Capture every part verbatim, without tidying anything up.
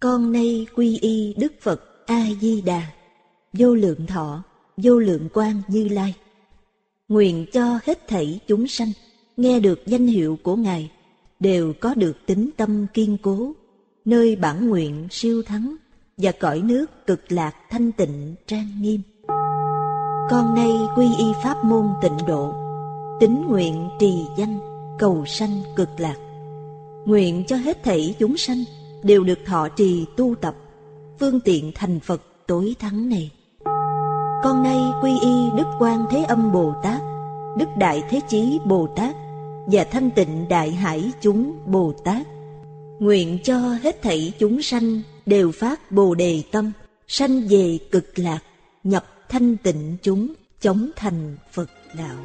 Con nay quy y Đức Phật A-di-đà, vô lượng thọ, vô lượng quang Như Lai. Nguyện cho hết thảy chúng sanh nghe được danh hiệu của Ngài đều có được tín tâm kiên cố, nơi bản nguyện siêu thắng và cõi nước cực lạc thanh tịnh trang nghiêm. Con nay quy y pháp môn tịnh độ, tín nguyện trì danh cầu sanh cực lạc. Nguyện cho hết thảy chúng sanh đều được thọ trì tu tập phương tiện thành Phật tối thắng này. Con nay quy y Đức Quan Thế Âm Bồ Tát, Đức Đại Thế Chí Bồ Tát và Thanh Tịnh Đại Hải chúng Bồ Tát. Nguyện cho hết thảy chúng sanh đều phát Bồ Đề tâm, sanh về cực lạc, nhập thanh tịnh chúng, chóng thành Phật đạo.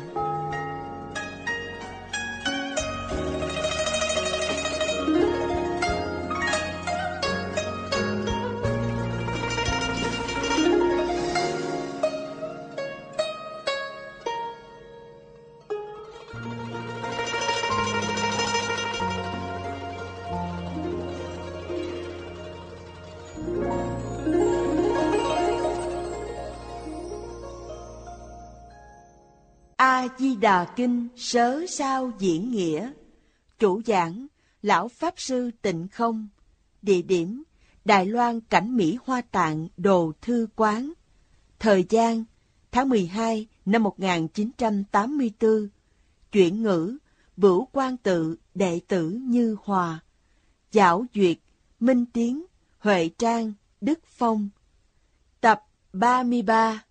A-di-đà Kinh Sớ Sao Diễn Nghĩa. Chủ giảng Lão Pháp Sư Tịnh Không. Địa điểm Đài Loan Cảnh Mỹ Hoa Tạng Đồ Thư Quán. Thời gian tháng mười hai năm một nghìn chín trăm tám mươi tư. Chuyển ngữ Bửu Quang Tự đệ tử Như Hòa. Giảo duyệt Minh Tiến, Huệ Trang, Đức Phong. Tập ba mươi ba.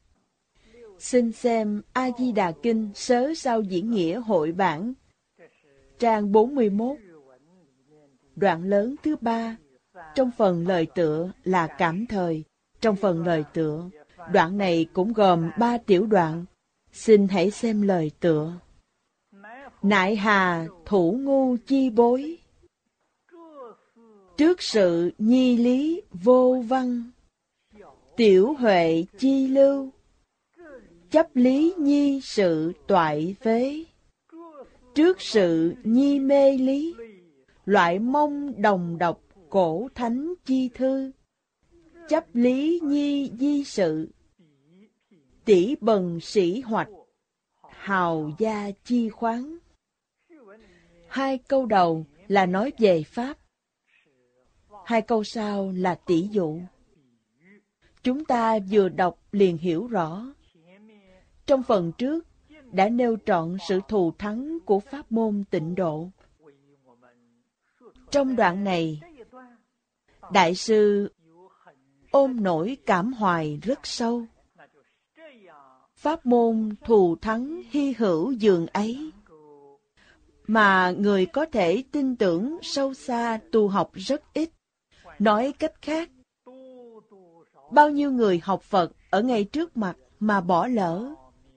Xin xem A-di-đà Kinh Sớ Sao Diễn Nghĩa hội bản, trang bốn mươi mốt, đoạn lớn thứ ba. Trong phần lời tựa là cảm thời. Trong phần lời tựa, đoạn này cũng gồm ba tiểu đoạn. Xin hãy xem lời tựa. Nại hà thủ ngu chi bối, trước sự nhi lý vô văn, tiểu huệ chi lưu, chấp lý nhi sự toại phế, trước sự nhi mê lý, loại mông đồng độc cổ thánh chi thư, chấp lý nhi di sự, tỷ bần sĩ hoạch, hào gia chi khoáng. Hai câu đầu là nói về Pháp, hai câu sau là tỷ dụ. Chúng ta vừa đọc liền hiểu rõ. Trong phần trước đã nêu trọn sự thù thắng của pháp môn tịnh độ. Trong đoạn này, Đại sư ôm nỗi cảm hoài rất sâu. Pháp môn thù thắng hy hữu dường ấy, mà người có thể tin tưởng sâu xa tu học rất ít. Nói cách khác, bao nhiêu người học Phật ở ngay trước mặt mà bỏ lỡ.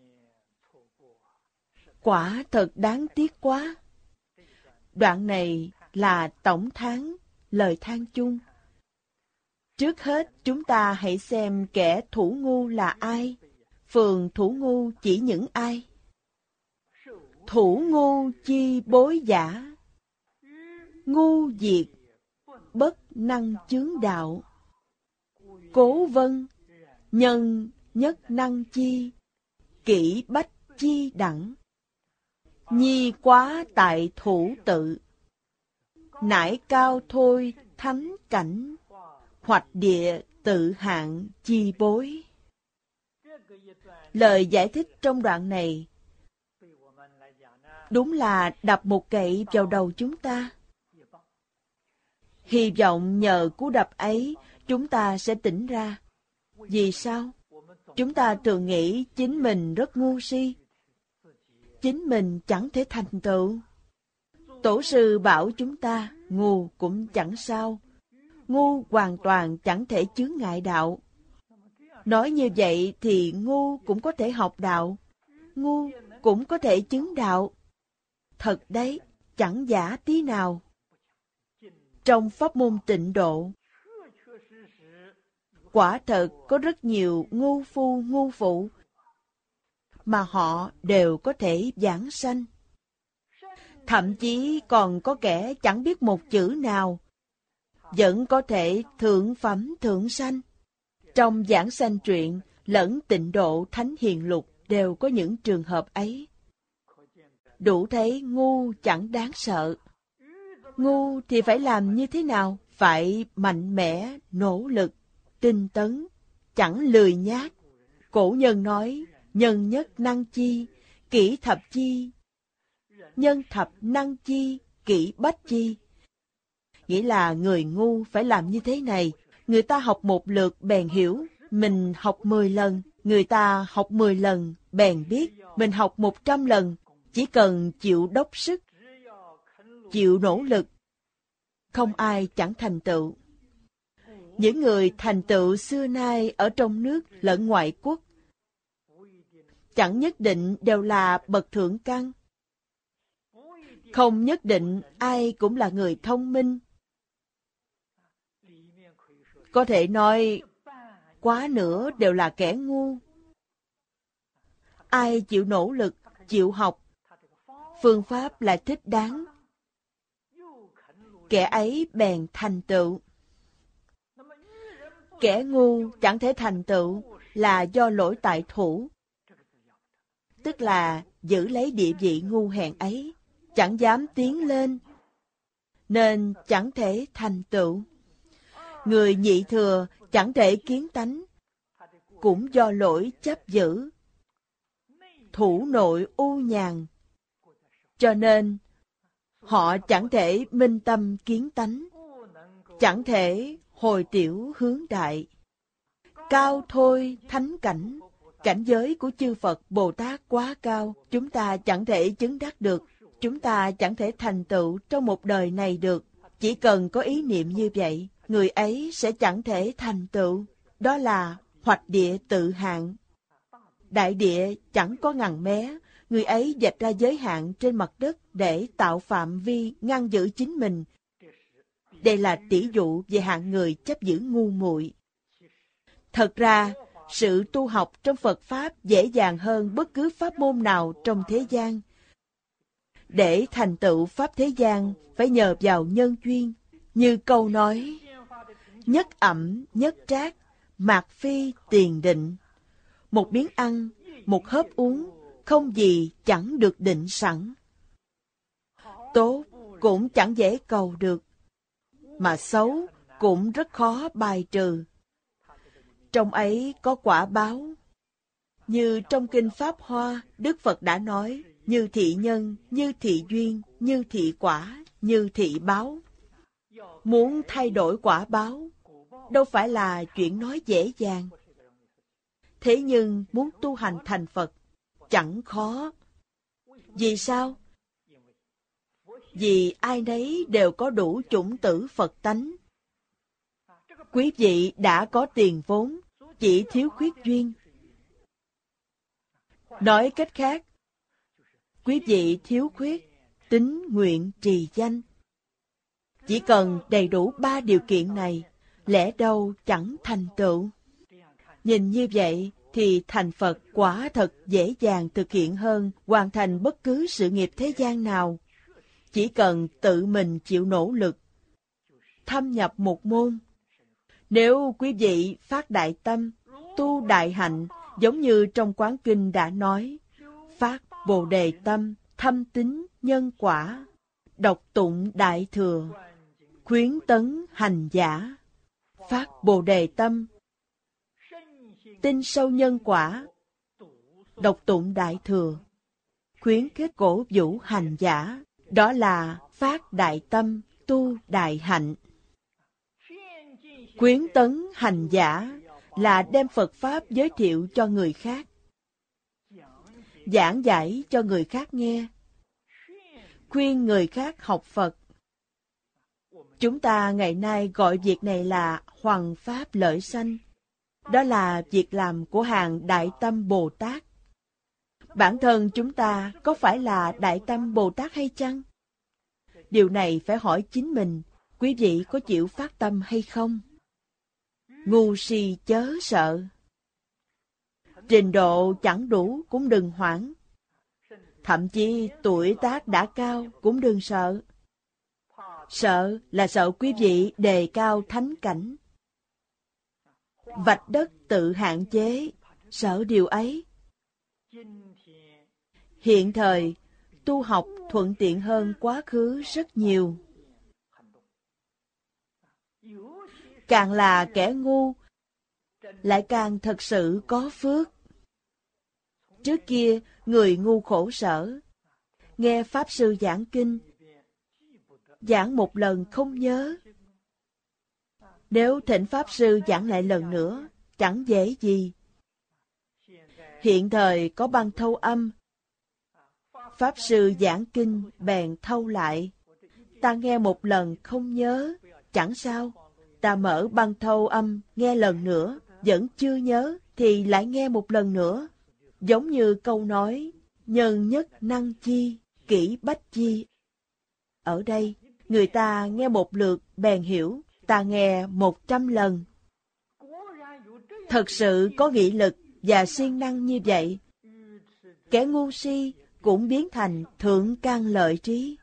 Quả thật đáng tiếc quá. Đoạn này là tổng thán, lời than chung. Trước hết chúng ta hãy xem kẻ thủ ngu là ai. Phường thủ ngu chỉ những ai? Thủ ngu chi bối giả, ngu diệt, bất năng chướng đạo. Cố vân, nhân nhất năng chi, kỷ bách chi đẳng. Nhi quá tại thủ tự, nải cao thôi thánh cảnh, hoạch địa tự hạn chi bối. Lời giải thích trong đoạn này đúng là đập một gậy vào đầu chúng ta. Hy vọng nhờ cú đập ấy chúng ta sẽ tỉnh ra. Vì sao? Chúng ta thường nghĩ chính mình rất ngu si, chính mình chẳng thể thành tựu. Tổ sư bảo chúng ta ngu cũng chẳng sao, ngu hoàn toàn chẳng thể chướng ngại đạo. Nói như vậy thì ngu cũng có thể học đạo, ngu cũng có thể chứng đạo. Thật đấy, chẳng giả tí nào. Trong pháp môn tịnh độ, quả thật có rất nhiều ngu phu ngu phụ, mà họ đều có thể giảng sanh. Thậm chí còn có kẻ chẳng biết một chữ nào, vẫn có thể thượng phẩm thượng sanh. Trong giảng sanh truyện lẫn Tịnh Độ Thánh Hiền Lục đều có những trường hợp ấy. Đủ thấy ngu chẳng đáng sợ. Ngu thì phải làm như thế nào? Phải mạnh mẽ, nỗ lực, tinh tấn, chẳng lười nhác. Cổ nhân nói, nhân nhất năng chi, kỷ thập chi. Nhân thập năng chi, kỷ bách chi. Nghĩa là người ngu phải làm như thế này. Người ta học một lượt bèn hiểu, mình học mười lần. Người ta học mười lần bèn biết, mình học một trăm lần. Chỉ cần chịu đốc sức, chịu nỗ lực, không ai chẳng thành tựu. Những người thành tựu xưa nay ở trong nước lẫn ngoại quốc, chẳng nhất định đều là bậc thượng căn. Không nhất định ai cũng là người thông minh. Có thể nói, quá nửa đều là kẻ ngu. Ai chịu nỗ lực, chịu học, phương pháp lại thích đáng, kẻ ấy bèn thành tựu. Kẻ ngu chẳng thể thành tựu là do lỗi tại thủ, tức là giữ lấy địa vị ngu hèn ấy, chẳng dám tiến lên, nên chẳng thể thành tựu. Người nhị thừa chẳng thể kiến tánh, cũng do lỗi chấp giữ, thủ nội u nhàn, cho nên họ chẳng thể minh tâm kiến tánh, chẳng thể hồi tiểu hướng đại. Cao thôi thánh cảnh, cảnh giới của chư Phật Bồ Tát quá cao, chúng ta chẳng thể chứng đắc được, chúng ta chẳng thể thành tựu trong một đời này được. Chỉ cần có ý niệm như vậy, người ấy sẽ chẳng thể thành tựu. Đó là hoạch địa tự hạn. Đại địa chẳng có ngăn mé, người ấy vạch ra giới hạn trên mặt đất để tạo phạm vi ngăn giữ chính mình. Đây là tỷ dụ về hạng người chấp giữ ngu muội. Thật ra, sự tu học trong Phật Pháp dễ dàng hơn bất cứ pháp môn nào trong thế gian. Để thành tựu Pháp thế gian, phải nhờ vào nhân duyên. Như câu nói, nhất ẩm, nhất trác, mạt phi tiền định. Một miếng ăn, một hớp uống, không gì chẳng được định sẵn. Tốt cũng chẳng dễ cầu được, mà xấu cũng rất khó bài trừ. Trong ấy có quả báo. Như trong Kinh Pháp Hoa, Đức Phật đã nói, như thị nhân, như thị duyên, như thị quả, như thị báo. Muốn thay đổi quả báo, đâu phải là chuyện nói dễ dàng. Thế nhưng muốn tu hành thành Phật, chẳng khó. Vì sao? Vì ai nấy đều có đủ chủng tử Phật tánh. Quý vị đã có tiền vốn, chỉ thiếu khuyết duyên. Nói cách khác, quý vị thiếu khuyết tín nguyện trì danh. Chỉ cần đầy đủ ba điều kiện này, lẽ đâu chẳng thành tựu. Nhìn như vậy thì thành Phật quả thật dễ dàng thực hiện hơn hoàn thành bất cứ sự nghiệp thế gian nào. Chỉ cần tự mình chịu nỗ lực, thâm nhập một môn. Nếu quý vị phát đại tâm, tu đại hạnh, giống như trong Quán Kinh đã nói, phát Bồ Đề tâm, thâm tín nhân quả, đọc tụng đại thừa, khuyến tấn hành giả. Phát Bồ Đề tâm, tin sâu nhân quả, đọc tụng đại thừa, khuyến khích cổ vũ hành giả. Đó là phát đại tâm, tu đại hạnh. Khuyến tấn hành giả là đem Phật Pháp giới thiệu cho người khác, giảng giải cho người khác nghe, khuyên người khác học Phật. Chúng ta ngày nay gọi việc này là hoằng pháp lợi sanh. Đó là việc làm của hàng Đại Tâm Bồ Tát. Bản thân chúng ta có phải là Đại Tâm Bồ Tát hay chăng? Điều này phải hỏi chính mình, quý vị có chịu phát tâm hay không? Ngu si chớ sợ. Trình độ chẳng đủ cũng đừng hoảng. Thậm chí tuổi tác đã cao cũng đừng sợ. Sợ là sợ quý vị đề cao thánh cảnh. Vạch đất tự hạn chế, sợ điều ấy. Hiện thời, tu học thuận tiện hơn quá khứ rất nhiều. Càng là kẻ ngu, lại càng thật sự có phước. Trước kia, người ngu khổ sở, nghe Pháp Sư giảng kinh, giảng một lần không nhớ. Nếu thỉnh Pháp Sư giảng lại lần nữa, chẳng dễ gì. Hiện thời có băng thâu âm, Pháp Sư giảng kinh bèn thâu lại. Ta nghe một lần không nhớ, chẳng sao. Ta mở băng thâu âm, nghe lần nữa, vẫn chưa nhớ, thì lại nghe một lần nữa. Giống như câu nói, nhân nhất năng chi, kỹ bách chi. Ở đây, người ta nghe một lượt bèn hiểu, ta nghe một trăm lần. Thật sự có nghị lực và siêng năng như vậy, kẻ ngu si cũng biến thành thượng căn lợi trí.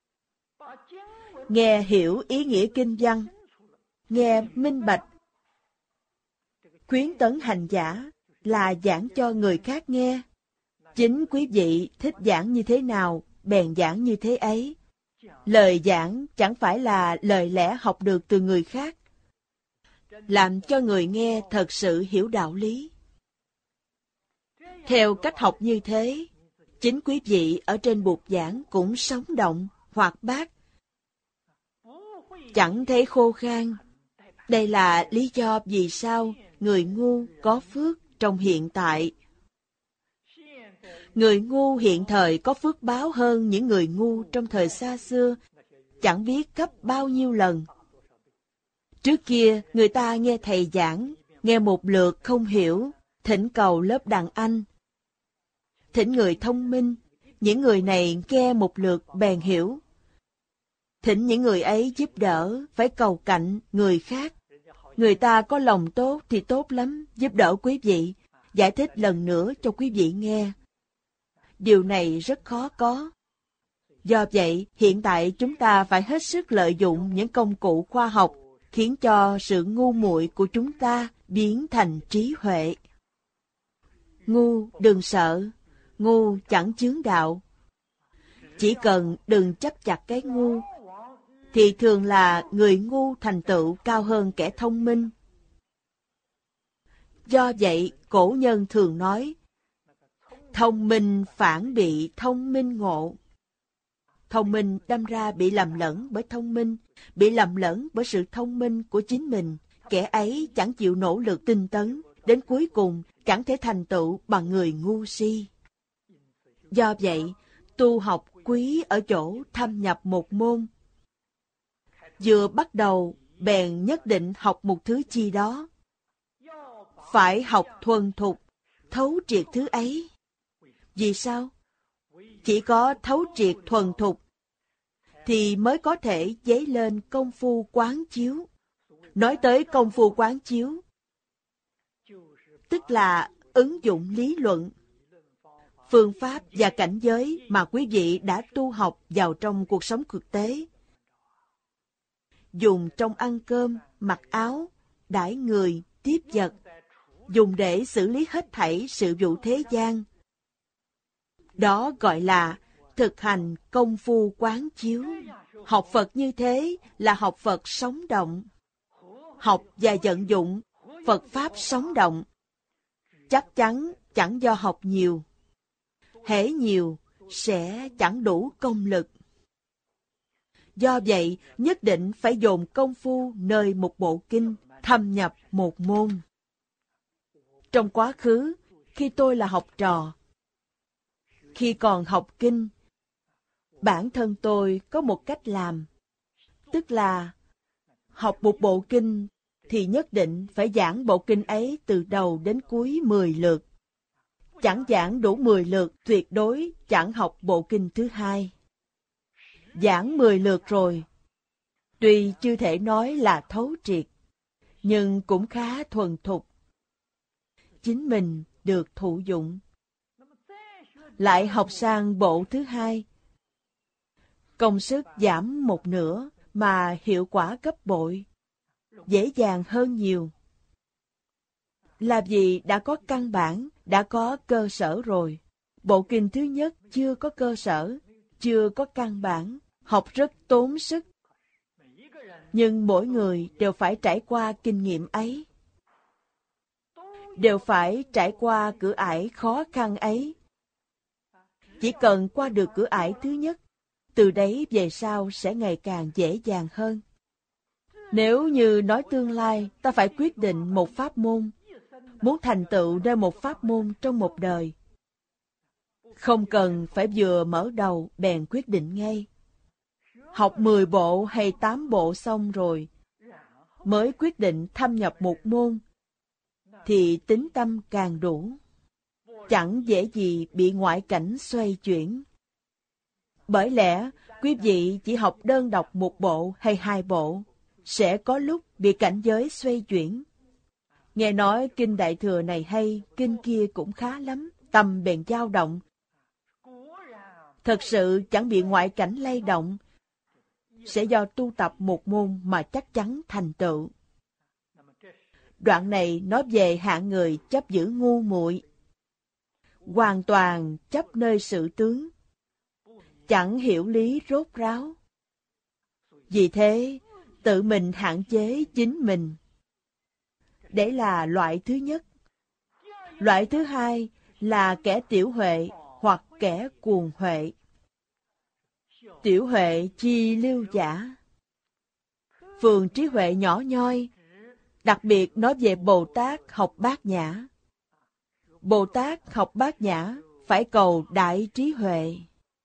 Nghe hiểu ý nghĩa kinh văn, nghe minh bạch. Khuyến tấn hành giả là giảng cho người khác nghe. Chính quý vị thích giảng như thế nào, bèn giảng như thế ấy. Lời giảng chẳng phải là lời lẽ học được từ người khác, làm cho người nghe thật sự hiểu đạo lý. Theo cách học như thế, chính quý vị ở trên bục giảng cũng sống động, hoạt bát, chẳng thấy khô khan. Đây là lý do vì sao người ngu có phước trong hiện tại. Người ngu hiện thời có phước báo hơn những người ngu trong thời xa xưa, chẳng biết gấp bao nhiêu lần. Trước kia, người ta nghe thầy giảng, nghe một lượt không hiểu, thỉnh cầu lớp đàn anh. Thỉnh người thông minh, những người này nghe một lượt bèn hiểu. Thỉnh những người ấy giúp đỡ, phải cầu cạnh người khác. Người ta có lòng tốt thì tốt lắm, giúp đỡ quý vị, giải thích lần nữa cho quý vị nghe. Điều này rất khó có. Do vậy, hiện tại chúng ta phải hết sức lợi dụng những công cụ khoa học, khiến cho sự ngu muội của chúng ta biến thành trí huệ. Ngu đừng sợ, ngu chẳng chướng đạo. Chỉ cần đừng chấp chặt cái ngu, thì thường là người ngu thành tựu cao hơn kẻ thông minh. Do vậy, cổ nhân thường nói, thông minh phản bị thông minh ngộ. Thông minh đâm ra bị lầm lẫn bởi thông minh, bị lầm lẫn bởi sự thông minh của chính mình. Kẻ ấy chẳng chịu nỗ lực tinh tấn, đến cuối cùng chẳng thể thành tựu bằng người ngu si. Do vậy, tu học quý ở chỗ thâm nhập một môn. Vừa bắt đầu, bèn nhất định học một thứ chi đó. Phải học thuần thục, thấu triệt thứ ấy. Vì sao? Chỉ có thấu triệt thuần thục, thì mới có thể dấy lên công phu quán chiếu. Nói tới công phu quán chiếu, tức là ứng dụng lý luận, phương pháp và cảnh giới mà quý vị đã tu học vào trong cuộc sống thực tế. Dùng trong ăn cơm, mặc áo, đãi người, tiếp vật, dùng để xử lý hết thảy sự vụ thế gian. Đó gọi là thực hành công phu quán chiếu. Học Phật như thế là học Phật sống động. Học và vận dụng Phật Pháp sống động. Chắc chắn chẳng do học nhiều. Hễ nhiều sẽ chẳng đủ công lực. Do vậy, nhất định phải dồn công phu nơi một bộ kinh, thâm nhập một môn. Trong quá khứ, khi tôi là học trò, khi còn học kinh, bản thân tôi có một cách làm, tức là học một bộ kinh thì nhất định phải giảng bộ kinh ấy từ đầu đến cuối mười lượt. Chẳng giảng đủ mười lượt, tuyệt đối chẳng học bộ kinh thứ hai. Giảng mười lượt rồi, tuy chưa thể nói là thấu triệt, nhưng cũng khá thuần thục. Chính mình được thụ dụng. Lại học sang bộ thứ hai. Công sức giảm một nửa, mà hiệu quả gấp bội, dễ dàng hơn nhiều. Làm gì đã có căn bản, đã có cơ sở rồi. Bộ kinh thứ nhất chưa có cơ sở, chưa có căn bản, học rất tốn sức. Nhưng mỗi người đều phải trải qua kinh nghiệm ấy, đều phải trải qua cửa ải khó khăn ấy. Chỉ cần qua được cửa ải thứ nhất, từ đấy về sau sẽ ngày càng dễ dàng hơn. Nếu như nói tương lai ta phải quyết định một pháp môn, muốn thành tựu nên một pháp môn trong một đời, không cần phải vừa mở đầu bèn quyết định ngay. Học mười bộ hay tám bộ xong rồi, mới quyết định thâm nhập một môn, thì tín tâm càng đủ. Chẳng dễ gì bị ngoại cảnh xoay chuyển. Bởi lẽ, quý vị chỉ học đơn độc một bộ hay hai bộ, sẽ có lúc bị cảnh giới xoay chuyển. Nghe nói kinh Đại Thừa này hay, kinh kia cũng khá lắm, tâm bèn dao động. Thật sự chẳng bị ngoại cảnh lay động, sẽ do tu tập một môn mà chắc chắn thành tựu. Đoạn này nói về hạng người chấp giữ ngu muội, hoàn toàn chấp nơi sự tướng, chẳng hiểu lý rốt ráo. Vì thế, tự mình hạn chế chính mình. Đấy là loại thứ nhất. Loại thứ hai là kẻ tiểu huệ hoặc kẻ cuồng huệ. Tiểu huệ chi lưu giả. Phường trí huệ nhỏ nhoi, đặc biệt nói về Bồ Tát học Bát Nhã. Bồ Tát học Bát Nhã phải cầu đại trí huệ.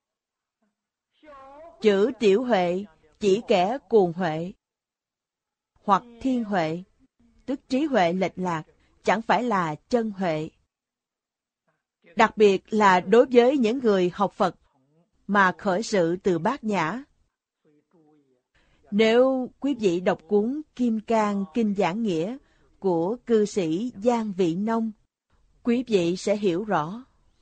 Chữ tiểu huệ chỉ kẻ cuồng huệ hoặc thiên huệ, tức trí huệ lệch lạc, chẳng phải là chân huệ. Đặc biệt là đối với những người học Phật mà khởi sự từ Bát Nhã. Nếu quý vị đọc cuốn Kim Cang Kinh Giảng Nghĩa của cư sĩ Giang Vị Nông, quý vị sẽ hiểu rõ.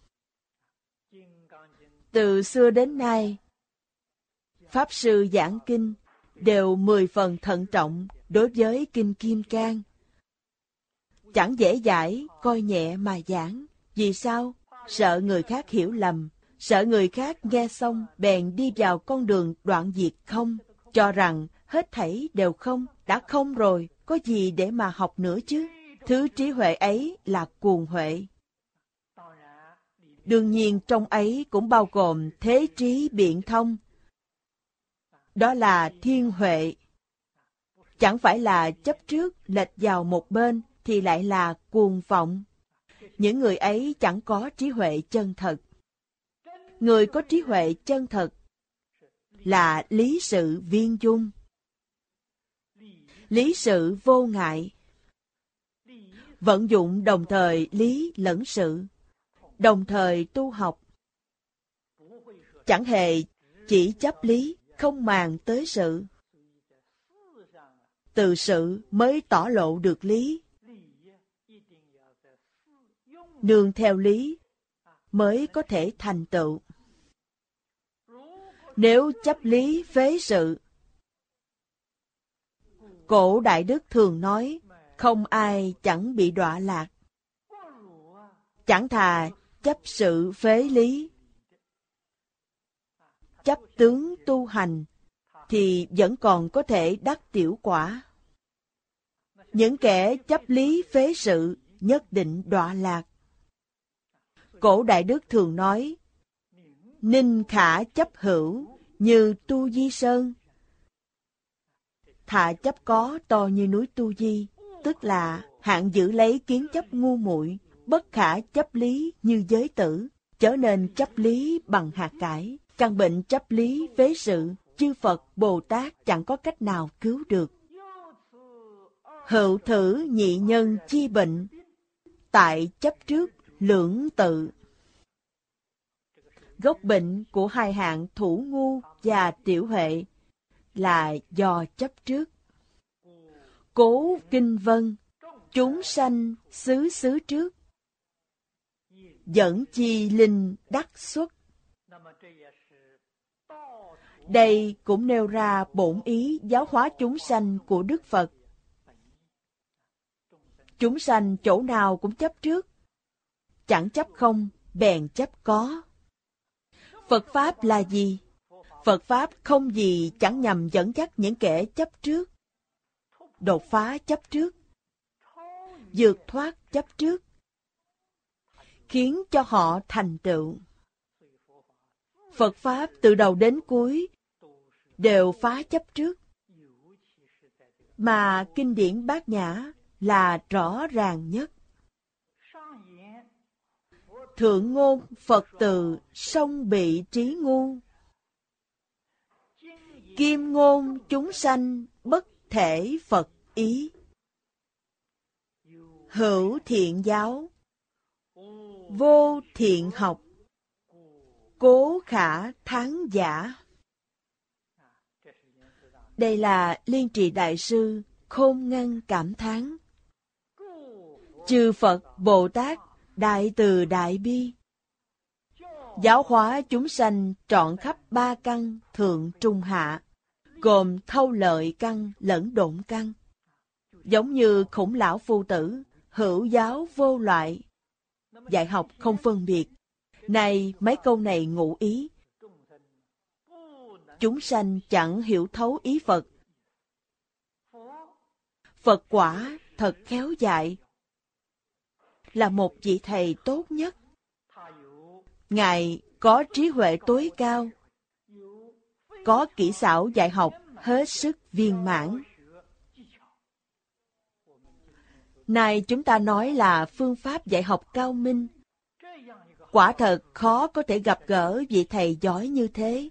Từ xưa đến nay, Pháp Sư giảng kinh đều mười phần thận trọng đối với Kinh Kim Cang. Chẳng dễ dãi, coi nhẹ mà giảng. Vì sao? Sợ người khác hiểu lầm, sợ người khác nghe xong bèn đi vào con đường đoạn diệt không, cho rằng hết thảy đều không, đã không rồi, có gì để mà học nữa chứ. Thứ trí huệ ấy là cuồng huệ. Đương nhiên trong ấy cũng bao gồm thế trí biện thông. Đó là thiên huệ. Chẳng phải là chấp trước lệch vào một bên thì lại là cuồng vọng. Những người ấy chẳng có trí huệ chân thật. Người có trí huệ chân thật là lý sự viên dung, lý sự vô ngại, vận dụng đồng thời lý lẫn sự, đồng thời tu học. Chẳng hề chỉ chấp lý, không màng tới sự. Từ sự mới tỏ lộ được lý. Nương theo lý mới có thể thành tựu. Nếu chấp lý phế sự, cổ đại đức thường nói, không ai chẳng bị đọa lạc. Chẳng thà chấp sự phế lý. Chấp tướng tu hành thì vẫn còn có thể đắc tiểu quả. Những kẻ chấp lý phế sự nhất định đọa lạc. Cổ đại đức thường nói, ninh khả chấp hữu như Tu Di Sơn. Thà chấp có to như núi Tu Di, tức là hạng giữ lấy kiến chấp ngu muội, bất khả chấp lý như giới tử, trở nên chấp lý bằng hạt cải. Căn bệnh chấp lý phế sự, chư Phật, Bồ Tát chẳng có cách nào cứu được. Hữu thử nhị nhân chi bệnh, tại chấp trước lưỡng tự. Gốc bệnh của hai hạng thủ ngu và tiểu huệ là do chấp trước. Cố kinh vân, chúng sanh xứ xứ trước, dẫn chi linh đắc xuất. Đây cũng nêu ra bổn ý giáo hóa chúng sanh của Đức Phật. Chúng sanh chỗ nào cũng chấp trước, chẳng chấp không, bèn chấp có. Phật Pháp là gì? Phật Pháp không gì chẳng nhằm dẫn dắt những kẻ chấp trước, đột phá chấp trước, vượt thoát chấp trước, khiến cho họ thành tựu. Phật Pháp từ đầu đến cuối đều phá chấp trước, mà kinh điển Bát Nhã là rõ ràng nhất. Thượng ngôn Phật từ song bị trí ngu, kim ngôn chúng sanh bất thể Phật ý. Hữu thiện giáo, vô thiện học, cố khả thắng giả. Đây là Liên Trì Đại Sư khôn ngăn cảm thán. Chư Phật Bồ Tát đại từ đại bi, giáo hóa chúng sanh trọn khắp ba căn thượng trung hạ, gồm thâu lợi căn lẫn độn căn. Giống như Khủng Lão Phu Tử, hữu giáo vô loại, dạy học không phân biệt. Này mấy câu này ngụ ý, chúng sanh chẳng hiểu thấu ý Phật. Phật quả thật khéo dạy, là một vị thầy tốt nhất. Ngài có trí huệ tối cao, có kỹ xảo dạy học hết sức viên mãn. Này chúng ta nói là phương pháp dạy học cao minh. Quả thật khó có thể gặp gỡ vị thầy giỏi như thế.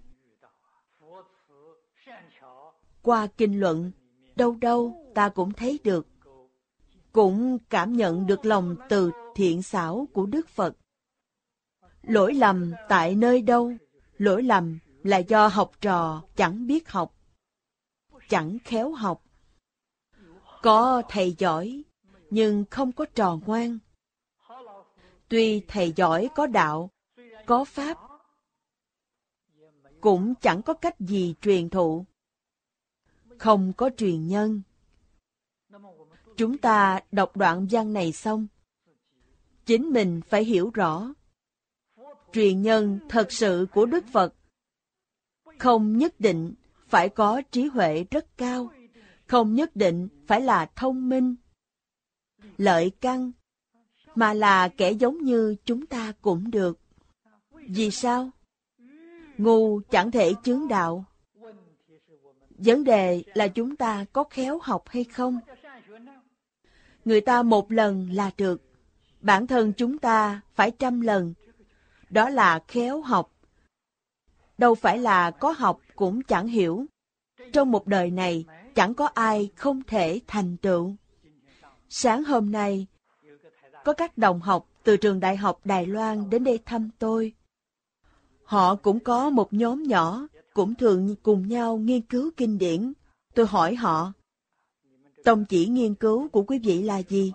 Qua kinh luận, đâu đâu ta cũng thấy được, cũng cảm nhận được lòng từ thiện xảo của Đức Phật. Lỗi lầm tại nơi đâu? Lỗi lầm là do học trò chẳng biết học, chẳng khéo học. Có thầy giỏi, nhưng không có trò ngoan. Tuy thầy giỏi có đạo, có pháp, cũng chẳng có cách gì truyền thụ. Không có truyền nhân. Chúng ta đọc đoạn văn này xong, chính mình phải hiểu rõ. Truyền nhân thật sự của Đức Phật không nhất định phải có trí huệ rất cao, không nhất định phải là thông minh, lợi căn, mà là kẻ giống như chúng ta cũng được. Vì sao? Ngu chẳng thể chướng đạo. Vấn đề là chúng ta có khéo học hay không? Người ta một lần là được, bản thân chúng ta phải trăm lần. Đó là khéo học. Đâu phải là có học cũng chẳng hiểu. Trong một đời này, chẳng có ai không thể thành tựu. Sáng hôm nay, có các đồng học từ trường Đại học Đài Loan đến đây thăm tôi. Họ cũng có một nhóm nhỏ, cũng thường cùng nhau nghiên cứu kinh điển. Tôi hỏi họ, tông chỉ nghiên cứu của quý vị là gì?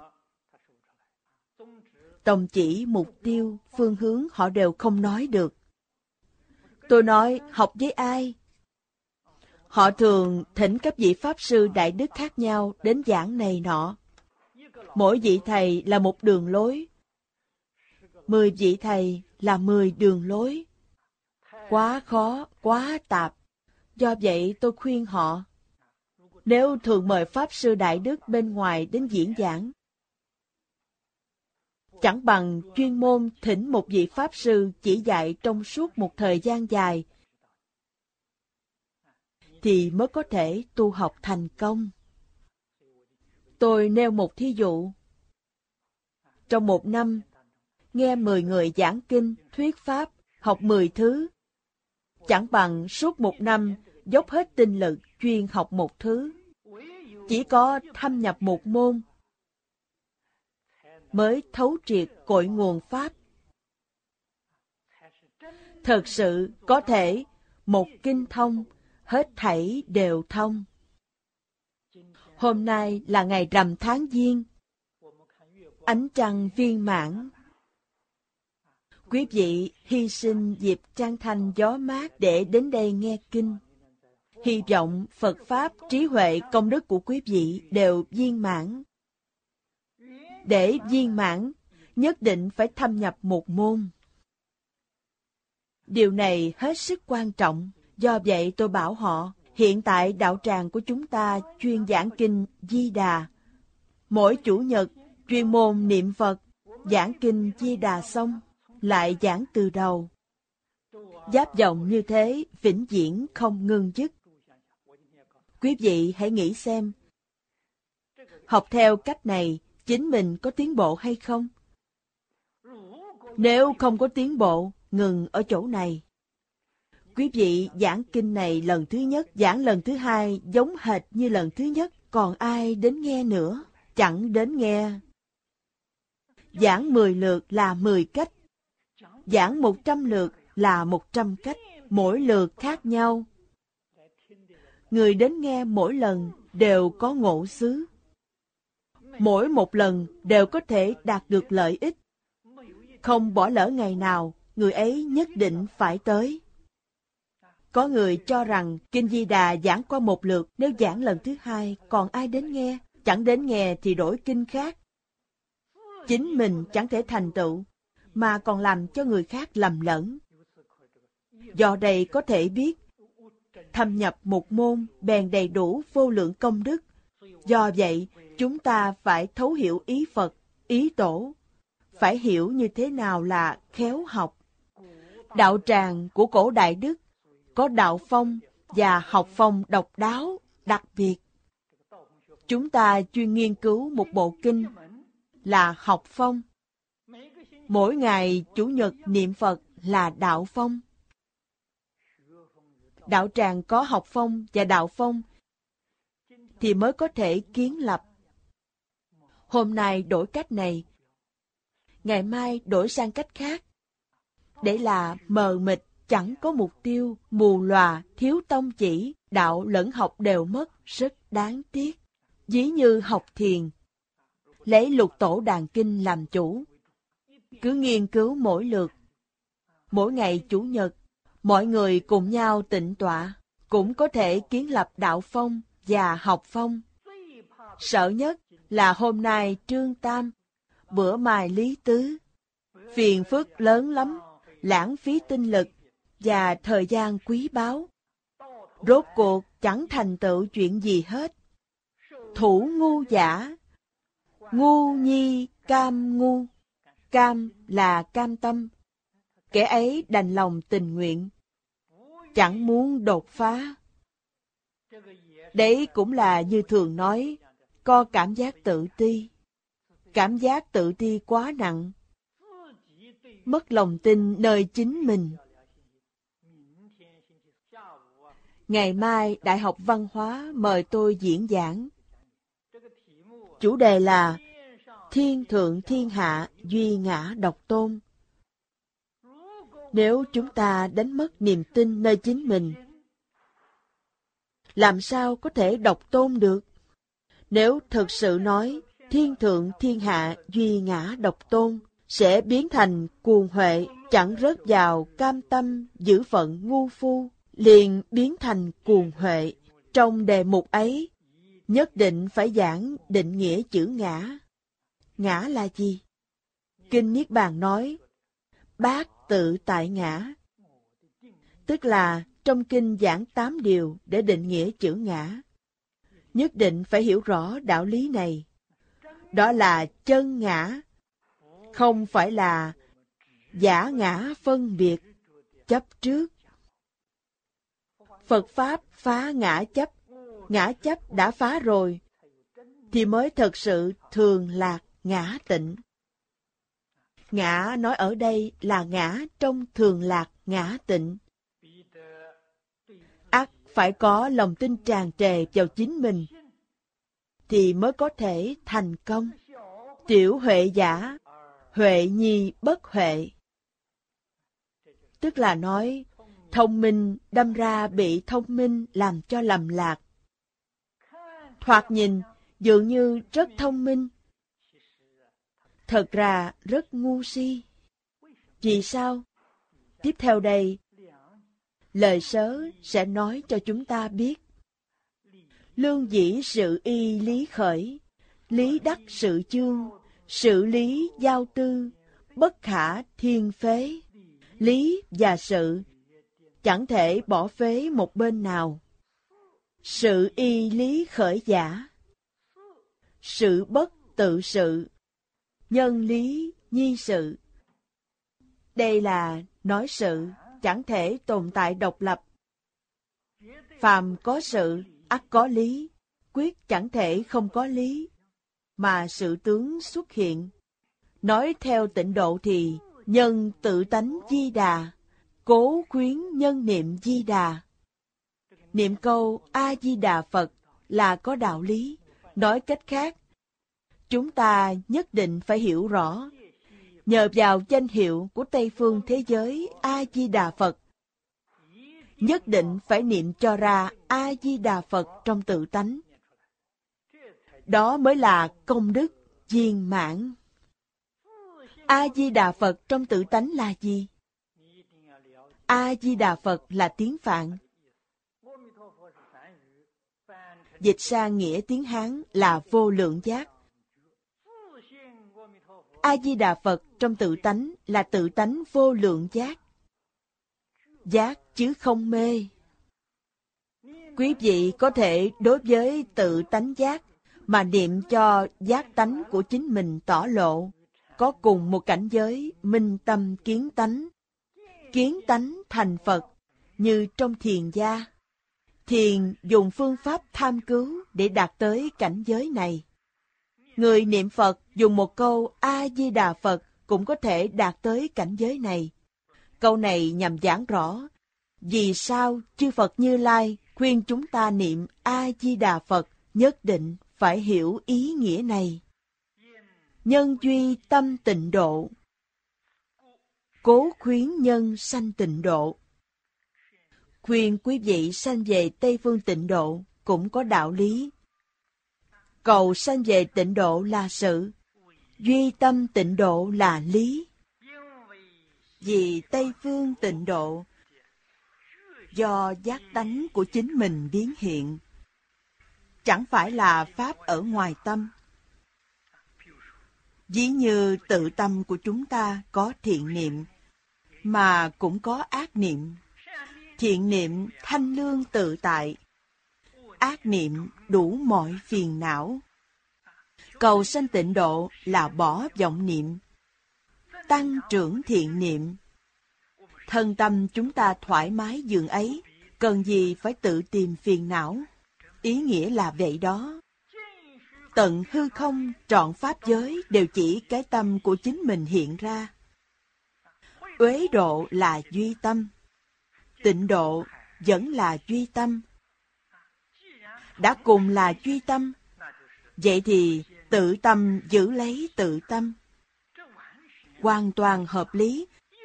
Tông chỉ, mục tiêu, phương hướng họ đều không nói được. Tôi nói, học với ai? Họ thường thỉnh các vị Pháp Sư Đại Đức khác nhau đến giảng này nọ. Mỗi vị thầy là một đường lối. Mười vị thầy là mười đường lối. Quá khó, quá tạp. Do vậy tôi khuyên họ, nếu thường mời Pháp Sư Đại Đức bên ngoài đến diễn giảng, chẳng bằng chuyên môn thỉnh một vị Pháp Sư chỉ dạy trong suốt một thời gian dài, thì mới có thể tu học thành công. Tôi nêu một thí dụ. Trong một năm, nghe mười người giảng kinh, thuyết pháp, học mười thứ, chẳng bằng suốt một năm dốc hết tinh lực chuyên học một thứ. Chỉ có thâm nhập một môn mới thấu triệt cội nguồn pháp. Thật sự có thể một kinh thông, hết thảy đều thông. Hôm nay là ngày rằm tháng Giêng, ánh trăng viên mãn. Quý vị hy sinh dịp trăng thanh gió mát để đến đây nghe kinh. Hy vọng Phật Pháp, trí huệ, công đức của quý vị đều viên mãn. Để viên mãn, nhất định phải thâm nhập một môn. Điều này hết sức quan trọng. Do vậy tôi bảo họ, hiện tại đạo tràng của chúng ta chuyên giảng kinh Di Đà. Mỗi chủ nhật, chuyên môn niệm Phật, giảng kinh Di Đà xong, lại giảng từ đầu. Giáp dòng như thế, vĩnh viễn không ngưng dứt. Quý vị hãy nghĩ xem, học theo cách này, chính mình có tiến bộ hay không? Nếu không có tiến bộ, ngừng ở chỗ này. Quý vị giảng kinh này lần thứ nhất, giảng lần thứ hai giống hệt như lần thứ nhất, còn ai đến nghe nữa? Chẳng đến nghe. Giảng mười lượt là mười cách, giảng một trăm lượt là một trăm cách, mỗi lượt khác nhau. Người đến nghe mỗi lần đều có ngộ xứ. Mỗi một lần đều có thể đạt được lợi ích. Không bỏ lỡ ngày nào, người ấy nhất định phải tới. Có người cho rằng kinh Di Đà giảng qua một lượt, nếu giảng lần thứ hai còn ai đến nghe? Chẳng đến nghe thì đổi kinh khác. Chính mình chẳng thể thành tựu, mà còn làm cho người khác lầm lẫn. Do đây có thể biết, thâm nhập một môn bèn đầy đủ vô lượng công đức. Do vậy, chúng ta phải thấu hiểu ý Phật, ý Tổ. Phải hiểu như thế nào là khéo học. Đạo tràng của cổ Đại Đức có đạo phong và học phong độc đáo, đặc biệt. Chúng ta chuyên nghiên cứu một bộ kinh là học phong. Mỗi ngày Chủ nhật niệm Phật là đạo phong. Đạo tràng có học phong và đạo phong thì mới có thể kiến lập. Hôm nay đổi cách này, ngày mai đổi sang cách khác. Để là mờ mịt, chẳng có mục tiêu, mù lòa, thiếu tông chỉ, đạo lẫn học đều mất, rất đáng tiếc. Ví như học thiền, lấy lục tổ đàn kinh làm chủ. Cứ nghiên cứu mỗi lượt. Mỗi ngày Chủ nhật, mọi người cùng nhau tịnh tọa, cũng có thể kiến lập đạo phong và học phong. Sợ nhất là hôm nay Trương Tam, bữa mai Lý Tứ. Phiền phức lớn lắm, lãng phí tinh lực và thời gian quý báu. Rốt cuộc chẳng thành tựu chuyện gì hết. Thủ ngu giả, ngu nhi cam ngu. Cam là cam tâm. Kẻ ấy đành lòng tình nguyện, chẳng muốn đột phá. Đấy cũng là như thường nói, có cảm giác tự ti. Cảm giác tự ti quá nặng, mất lòng tin nơi chính mình. Ngày mai Đại học Văn hóa mời tôi diễn giảng. Chủ đề là Thiên thượng thiên hạ duy ngã độc tôn. Nếu chúng ta đánh mất niềm tin nơi chính mình, làm sao có thể độc tôn được? Nếu thực sự nói thiên thượng thiên hạ duy ngã độc tôn, sẽ biến thành cuồng huệ, chẳng rớt vào cam tâm giữ phận ngu phu, liền biến thành cuồng huệ. Trong đề mục ấy, nhất định phải giảng định nghĩa chữ ngã. Ngã là gì? Kinh Niết Bàn nói, bát tự tại ngã. Tức là trong kinh giảng tám điều để định nghĩa chữ ngã. Nhất định phải hiểu rõ đạo lý này. Đó là chân ngã, không phải là giả ngã phân biệt, chấp trước. Phật Pháp phá ngã chấp, ngã chấp đã phá rồi, thì mới thật sự thường lạc ngã tịnh. Ngã nói ở đây là ngã trong thường lạc ngã tịnh. Ắt phải có lòng tin tràn trề vào chính mình, thì mới có thể thành công. Tiểu huệ giả, huệ nhi bất huệ. Tức là nói, thông minh đâm ra bị thông minh làm cho lầm lạc. Thoạt nhìn, dường như rất thông minh, thật ra rất ngu si. Vì sao? Tiếp theo đây lời sớ sẽ nói cho chúng ta biết. Lương dĩ sự y lý khởi, lý đắc sự chương, sự lý giao tư, bất khả thiên phế. Lý và sự chẳng thể bỏ phế một bên nào. Sự y lý khởi giả, sự bất tự sự, nhân lý nhi sự. Đây là nói sự chẳng thể tồn tại độc lập. Phàm có sự, ắt có lý, quyết chẳng thể không có lý, mà sự tướng xuất hiện. Nói theo tịnh độ thì nhân tự tánh Di Đà, cố khuyến nhân niệm Di Đà. Niệm câu A-di-đà Phật là có đạo lý. Nói cách khác, chúng ta nhất định phải hiểu rõ, nhờ vào danh hiệu của Tây phương thế giới A-di-đà Phật, nhất định phải niệm cho ra A-di-đà Phật trong tự tánh. Đó mới là công đức viên mãn. A-di-đà Phật trong tự tánh là gì? A-di-đà Phật là tiếng Phạn. Dịch sang nghĩa tiếng Hán là vô lượng giác. A-di-đà Phật trong tự tánh là tự tánh vô lượng giác. Giác chứ không mê. Quý vị có thể đối với tự tánh giác mà niệm cho giác tánh của chính mình tỏ lộ, có cùng một cảnh giới minh tâm kiến tánh. Kiến tánh thành Phật, như trong thiền gia. Thiền dùng phương pháp tham cứu để đạt tới cảnh giới này. Người niệm Phật dùng một câu A-di-đà Phật cũng có thể đạt tới cảnh giới này. Câu này nhằm giảng rõ vì sao chư Phật Như Lai khuyên chúng ta niệm A-di-đà Phật nhất định phải hiểu ý nghĩa này. Nhân duy tâm tịnh độ, cố khuyến nhân sanh tịnh độ. Khuyên quý vị sanh về Tây phương tịnh độ cũng có đạo lý. Cầu sanh về tịnh độ là sự, duy tâm tịnh độ là lý. Vì Tây phương tịnh độ do giác tánh của chính mình biến hiện, chẳng phải là pháp ở ngoài tâm. Ví như tự tâm của chúng ta có thiện niệm, mà cũng có ác niệm. Thiện niệm thanh lương tự tại, ác niệm đủ mọi phiền não. Cầu sanh tịnh độ là bỏ vọng niệm, tăng trưởng thiện niệm. Thân tâm chúng ta thoải mái dường ấy, cần gì phải tự tìm phiền não. Ý nghĩa là vậy đó. Tận hư không trọn pháp giới đều chỉ cái tâm của chính mình hiện ra. Uế độ là duy tâm, tịnh độ vẫn là duy tâm. Đã cùng là duy tâm, vậy thì tự tâm giữ lấy tự tâm. Hoàn toàn hợp lý,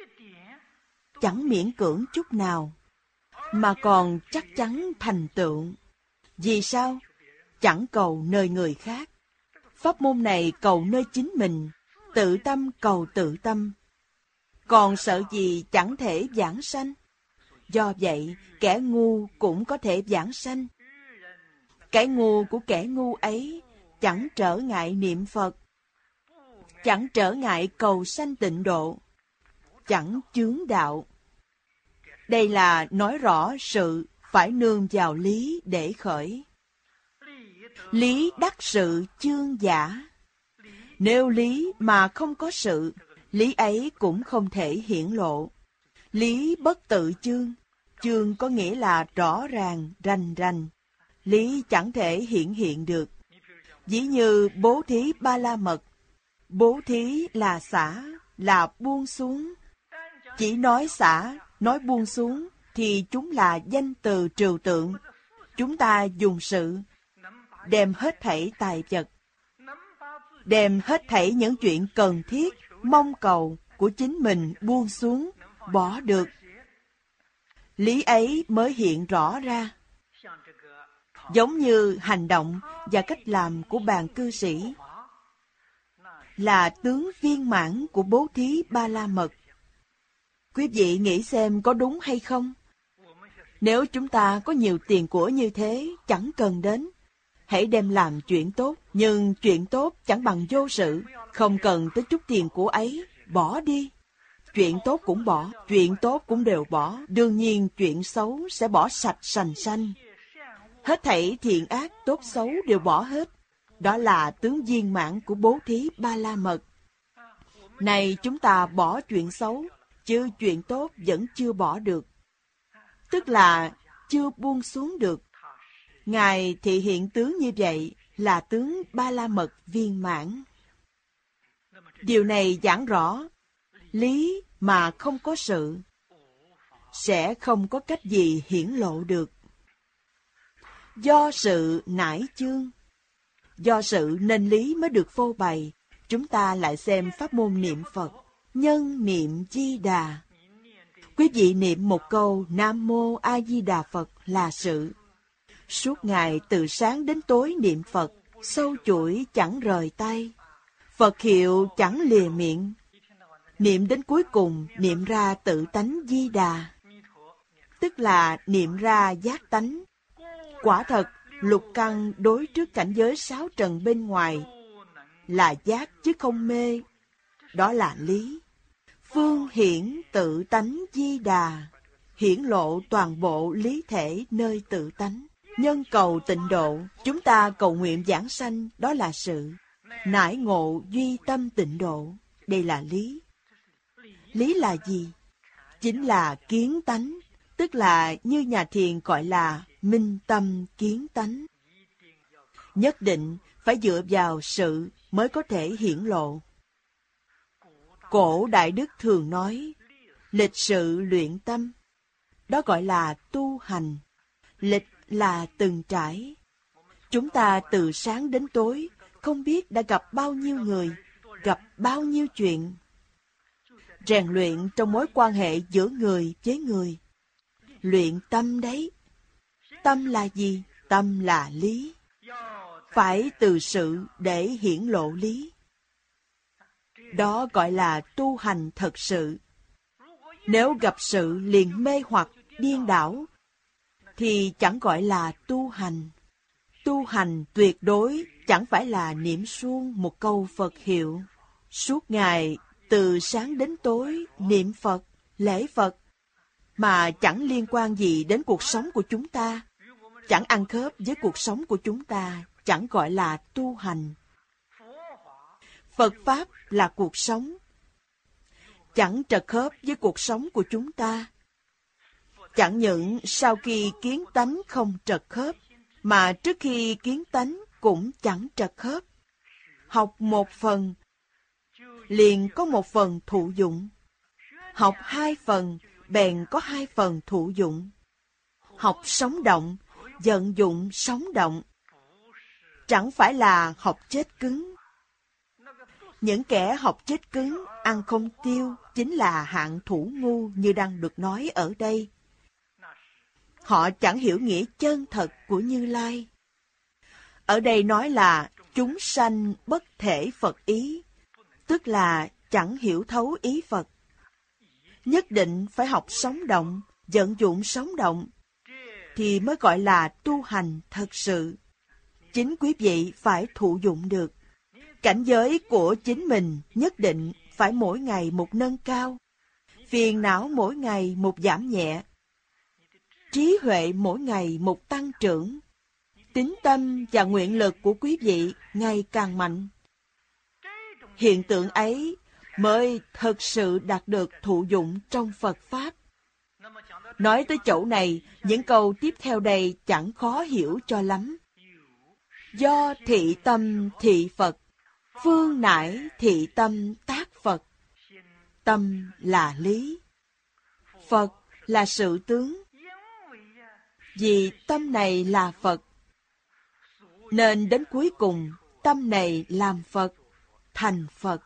chẳng miễn cưỡng chút nào, mà còn chắc chắn thành tựu. Vì sao? Chẳng cầu nơi người khác. Pháp môn này cầu nơi chính mình, tự tâm cầu tự tâm. Còn sợ gì chẳng thể vãng sanh? Do vậy, kẻ ngu cũng có thể vãng sanh. Cái ngu của kẻ ngu ấy chẳng trở ngại niệm Phật, chẳng trở ngại cầu sanh tịnh độ, chẳng chướng đạo. Đây là nói rõ sự phải nương vào lý để khởi. Lý đắc sự chương giả. Nếu lý mà không có sự, lý ấy cũng không thể hiển lộ. Lý bất tự chương. Chương có nghĩa là rõ ràng, rành rành. Lý chẳng thể hiển hiện được. Ví như bố thí ba la mật. Bố thí là xả, là buông xuống. Chỉ nói xả, nói buông xuống, thì chúng là danh từ trừu tượng. Chúng ta dùng sự, đem hết thảy tài vật, đem hết thảy những chuyện cần thiết, mong cầu của chính mình buông xuống, bỏ được. Lý ấy mới hiện rõ ra. Giống như hành động và cách làm của bàn cư sĩ, là tướng viên mãn của bố thí ba la mật. Quý vị nghĩ xem có đúng hay không? Nếu chúng ta có nhiều tiền của như thế, chẳng cần đến. Hãy đem làm chuyện tốt, nhưng chuyện tốt chẳng bằng vô sự. Không cần tới chút tiền của ấy, bỏ đi. Chuyện tốt cũng bỏ, chuyện tốt cũng đều bỏ. Đương nhiên chuyện xấu sẽ bỏ sạch sành xanh. Hết thảy thiện ác, tốt xấu đều bỏ hết. Đó là tướng viên mãn của bố thí ba la mật. Này chúng ta bỏ chuyện xấu, chứ chuyện tốt vẫn chưa bỏ được. Tức là chưa buông xuống được. Ngài thị hiện tướng như vậy là tướng ba la mật viên mãn. Điều này giảng rõ, lý mà không có sự, sẽ không có cách gì hiển lộ được. Do sự nải chương, do sự nên lý mới được phô bày. Chúng ta lại xem pháp môn niệm Phật, nhân niệm Di Đà. Quý vị niệm một câu Nam Mô A Di Đà Phật là sự. Suốt ngày từ sáng đến tối niệm Phật, sâu chuỗi chẳng rời tay. Phật hiệu chẳng lìa miệng. Niệm đến cuối cùng, niệm ra tự tánh Di Đà. Tức là niệm ra giác tánh. Quả thật, lục căn đối trước cảnh giới sáu trần bên ngoài là giác chứ không mê. Đó là lý. Phương hiển tự tánh Di Đà, hiển lộ toàn bộ lý thể nơi tự tánh. Nhân cầu tịnh độ, chúng ta cầu nguyện giảng sanh, đó là sự. Nải ngộ duy tâm tịnh độ, đây là lý. Lý là gì? Chính là kiến tánh, tức là như nhà thiền gọi là minh tâm kiến tánh. Nhất định phải dựa vào sự mới có thể hiển lộ. Cổ Đại Đức thường nói, lịch sự luyện tâm, đó gọi là tu hành. Lịch là từng trải. Chúng ta từ sáng đến tối, không biết đã gặp bao nhiêu người, gặp bao nhiêu chuyện. Rèn luyện trong mối quan hệ giữa người với người. Luyện tâm đấy. Tâm là gì? Tâm là lý. Phải từ sự để hiển lộ lý. Đó gọi là tu hành thật sự. Nếu gặp sự liền mê hoặc, điên đảo, thì chẳng gọi là tu hành. Tu hành tuyệt đối chẳng phải là niệm suông một câu Phật hiệu. Suốt ngày, từ sáng đến tối, niệm Phật, lễ Phật, mà chẳng liên quan gì đến cuộc sống của chúng ta, chẳng ăn khớp với cuộc sống của chúng ta, chẳng gọi là tu hành. Phật Pháp là cuộc sống, chẳng trật khớp với cuộc sống của chúng ta. Chẳng những sau khi kiến tánh không trật khớp, mà trước khi kiến tánh cũng chẳng trật khớp. Học một phần, liền có một phần thụ dụng. Học hai phần, bèn có hai phần thụ dụng. Học sống động, vận dụng sống động. Chẳng phải là học chết cứng. Những kẻ học chết cứng, ăn không tiêu, chính là hạng thủ ngu như đang được nói ở đây. Họ chẳng hiểu nghĩa chân thật của Như Lai. Ở đây nói là chúng sanh bất thể Phật ý, tức là chẳng hiểu thấu ý Phật. Nhất định phải học sống động, vận dụng sống động, thì mới gọi là tu hành thật sự. Chính quý vị phải thụ dụng được. Cảnh giới của chính mình nhất định phải mỗi ngày một nâng cao, phiền não mỗi ngày một giảm nhẹ, trí huệ mỗi ngày một tăng trưởng, tín tâm và nguyện lực của quý vị ngày càng mạnh. Hiện tượng ấy mới thực sự đạt được thụ dụng trong Phật Pháp. Nói tới chỗ này, những câu tiếp theo đây chẳng khó hiểu cho lắm. Do thị tâm thị Phật, phương nải thị tâm tác Phật. Tâm là lý, Phật là sự tướng. Vì tâm này là Phật, nên đến cuối cùng tâm này làm Phật, thành Phật.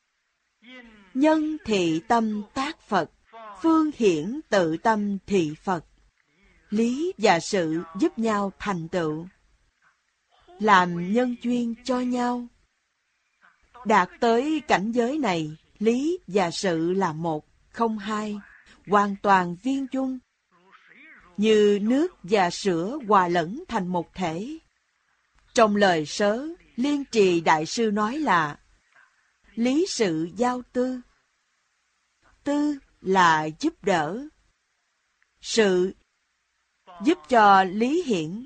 Nhân thị tâm tác Phật, phương hiển tự tâm thị Phật. Lý và sự giúp nhau thành tựu, làm nhân duyên cho nhau. Đạt tới cảnh giới này, lý và sự là một, không hai, hoàn toàn viên dung. như nước và sữa hòa lẫn thành một thể. Trong lời sớ, Liên Trì Đại Sư nói là lý sự giao tư. Tư là giúp đỡ. Sự giúp cho lý hiển.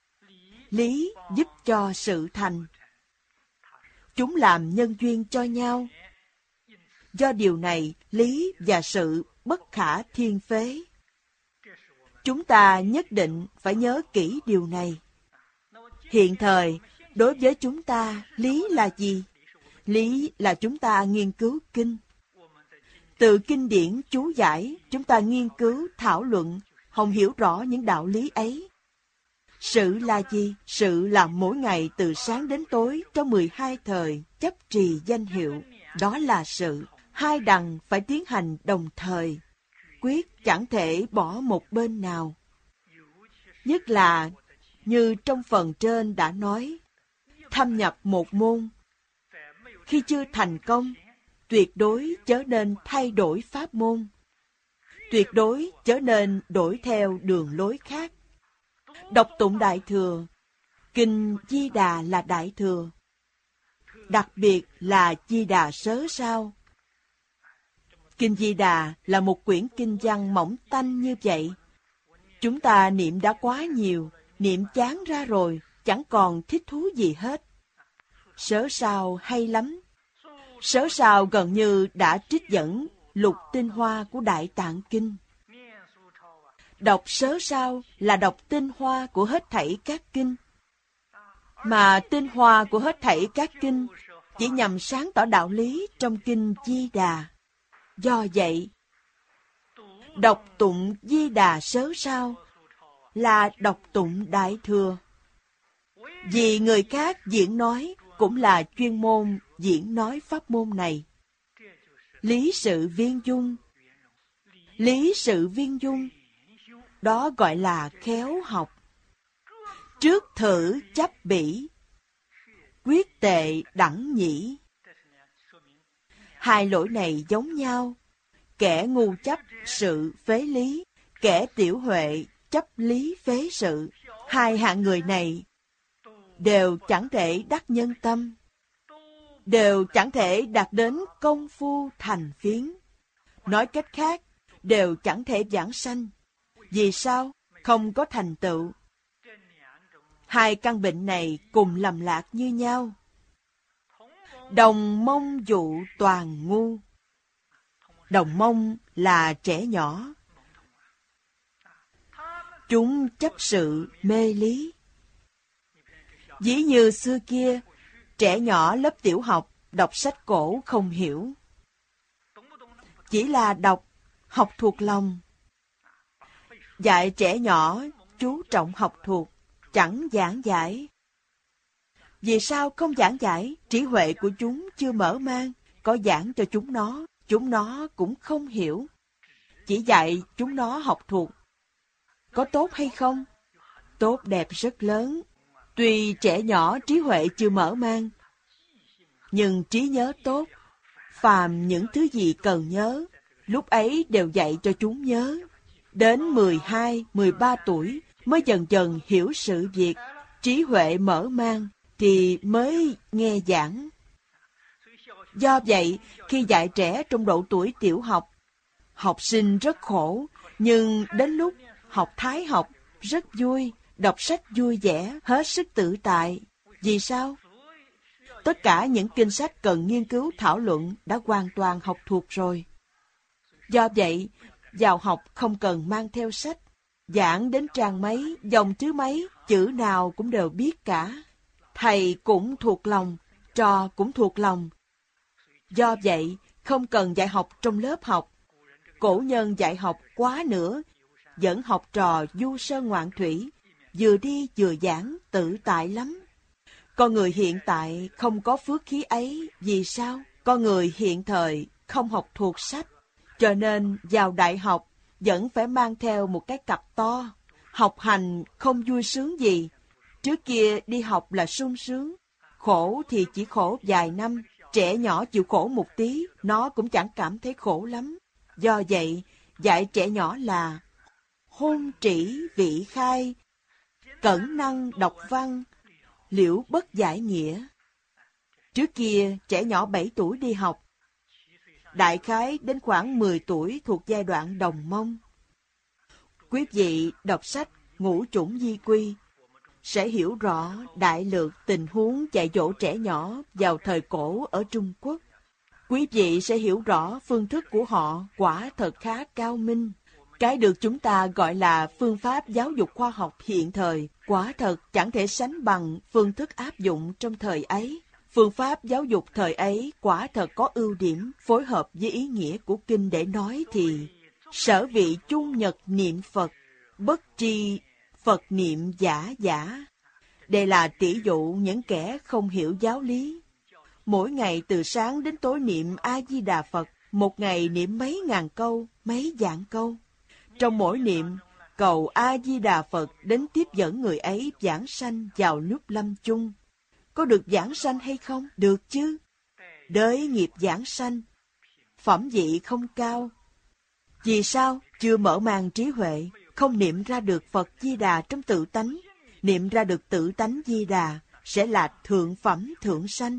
Lý giúp cho sự thành. Chúng làm nhân duyên cho nhau. Do điều này, lý và sự bất khả thiên phế. Chúng ta nhất định phải nhớ kỹ điều này. Hiện thời, đối với chúng ta, lý là gì? Lý là chúng ta nghiên cứu kinh. Từ kinh điển chú giải, chúng ta nghiên cứu, thảo luận, hòng hiểu rõ những đạo lý ấy. Sự là gì? Sự là mỗi ngày từ sáng đến tối trong mười hai thời chấp trì danh hiệu. Đó là sự. Hai đằng phải tiến hành đồng thời. Quyết chẳng thể bỏ một bên nào. Nhất là, như trong phần trên đã nói, thâm nhập một môn. Khi chưa thành công, tuyệt đối chớ nên thay đổi pháp môn. Tuyệt đối chớ nên đổi theo đường lối khác. Đọc tụng Đại Thừa, Kinh Di Đà là Đại Thừa. Đặc biệt là Di Đà Sớ Sao. Kinh Di Đà là một quyển kinh văn mỏng tanh như vậy. Chúng ta niệm đã quá nhiều, niệm chán ra rồi, chẳng còn thích thú gì hết. Sớ Sao hay lắm. Sớ Sao gần như đã trích dẫn lục tinh hoa của Đại Tạng Kinh. Đọc Sớ Sao là đọc tinh hoa của hết thảy các kinh. Mà tinh hoa của hết thảy các kinh chỉ nhằm sáng tỏ đạo lý trong Kinh Di Đà. Do vậy, đọc tụng Di Đà Sớ Sao là đọc tụng Đại Thừa. Vì người khác diễn nói cũng là chuyên môn diễn nói pháp môn này. Lý sự viên dung. Lý sự viên dung, đó gọi là khéo học. Trước thử chấp bỉ, quyết tệ đẳng nhĩ. Hai lỗi này giống nhau. Kẻ ngu chấp sự phế lý, kẻ tiểu huệ chấp lý phế sự. Hai hạng người này đều chẳng thể đắc nhân tâm, đều chẳng thể đạt đến công phu thành phiến. Nói cách khác, đều chẳng thể vãng sanh. Vì sao? Không có thành tựu. Hai căn bệnh này cùng lầm lạc như nhau. Đồng mông dụ toàn ngu. Đồng mông là trẻ nhỏ. Chúng chấp sự mê lý. Ví như xưa kia, trẻ nhỏ lớp tiểu học đọc sách cổ không hiểu. Chỉ là đọc, học thuộc lòng. Dạy trẻ nhỏ chú trọng học thuộc, chẳng giảng giải. Vì sao không giảng giải? Trí huệ của chúng chưa mở mang, có giảng cho chúng nó, chúng nó cũng không hiểu. Chỉ dạy chúng nó học thuộc. Có tốt hay không? Tốt đẹp rất lớn. Tuy trẻ nhỏ trí huệ chưa mở mang, nhưng trí nhớ tốt. Phàm những thứ gì cần nhớ, lúc ấy đều dạy cho chúng nhớ. Đến mười hai, mười ba tuổi mới dần dần hiểu sự việc, trí huệ mở mang thì mới nghe giảng. Do vậy, khi dạy trẻ trong độ tuổi tiểu học, học sinh rất khổ, nhưng đến lúc học thái học rất vui, đọc sách vui vẻ, hết sức tự tại. Vì sao? Tất cả những kinh sách cần nghiên cứu thảo luận đã hoàn toàn học thuộc rồi. Do vậy, vào học không cần mang theo sách, giảng đến trang mấy, dòng thứ mấy, chữ nào cũng đều biết cả. Thầy cũng thuộc lòng, trò cũng thuộc lòng. Do vậy, không cần dạy học trong lớp học. Cổ nhân dạy học quá nữa, dẫn học trò du sơn ngoạn thủy, vừa đi vừa giảng, tự tại lắm. Con người hiện tại không có phước khí ấy, vì sao? Con người hiện thời không học thuộc sách, cho nên vào đại học vẫn phải mang theo một cái cặp to. Học hành không vui sướng gì. Trước kia đi học là sung sướng, khổ thì chỉ khổ vài năm. Trẻ nhỏ chịu khổ một tí, nó cũng chẳng cảm thấy khổ lắm. Do vậy, dạy trẻ nhỏ là hôn trĩ vị khai, cẩn năng đọc văn, liễu bất giải nghĩa. Trước kia, trẻ nhỏ bảy tuổi đi học. Đại khái đến khoảng mười tuổi thuộc giai đoạn đồng mông. Quý vị đọc sách Ngũ Chủng Di Quy sẽ hiểu rõ đại lược tình huống dạy dỗ trẻ nhỏ vào thời cổ ở Trung Quốc. Quý vị sẽ hiểu rõ phương thức của họ quả thật khá cao minh. Cái được chúng ta gọi là phương pháp giáo dục khoa học hiện thời quả thật chẳng thể sánh bằng phương thức áp dụng trong thời ấy. Phương pháp giáo dục thời ấy quả thật có ưu điểm phối hợp với ý nghĩa của kinh để nói thì sở vị chung nhật niệm Phật, bất tri Phật niệm giả giả. Đây là tỷ dụ những kẻ không hiểu giáo lý. Mỗi ngày từ sáng đến tối niệm A-di-đà Phật, một ngày niệm mấy ngàn câu, mấy vạn câu. Trong mỗi niệm, cầu A-di-đà Phật đến tiếp dẫn người ấy vãng sanh vào lúc lâm chung. Có được vãng sanh hay không? Được chứ. Đới nghiệp vãng sanh, phẩm vị không cao. Vì sao? Chưa mở màn trí huệ, không niệm ra được Phật Di Đà trong tự tánh. Niệm ra được tự tánh Di Đà sẽ là thượng phẩm thượng sanh,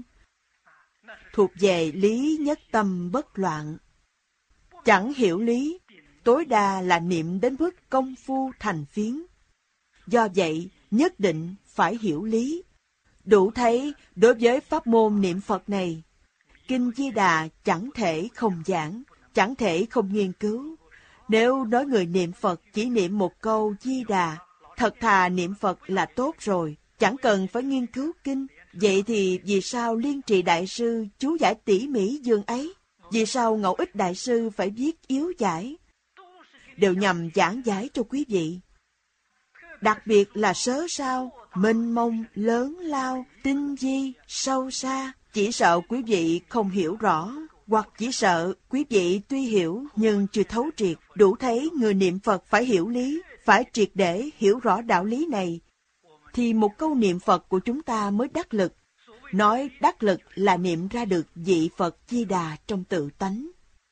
thuộc về lý nhất tâm bất loạn. Chẳng hiểu lý, tối đa là niệm đến mức công phu thành phiến. Do vậy, nhất định phải hiểu lý. Đủ thấy, đối với pháp môn niệm Phật này, Kinh Di Đà chẳng thể không giảng, chẳng thể không nghiên cứu. Nếu nói người niệm Phật chỉ niệm một câu Di Đà, thật thà niệm Phật là tốt rồi, chẳng cần phải nghiên cứu kinh. Vậy thì vì sao Liên Trì Đại Sư chú giải tỉ mỉ dương ấy? Vì sao Ngẫu Ích Đại Sư phải viết yếu giải? Đều nhằm giảng giải cho quý vị. Đặc biệt là sớ sao, mênh mông, lớn lao, tinh vi, sâu xa. Chỉ sợ quý vị không hiểu rõ, hoặc chỉ sợ quý vị tuy hiểu nhưng chưa thấu triệt. Đủ thấy người niệm Phật phải hiểu lý, phải triệt để hiểu rõ đạo lý này, thì một câu niệm Phật của chúng ta mới đắc lực. Nói đắc lực là niệm ra được vị Phật Di Đà trong tự tánh.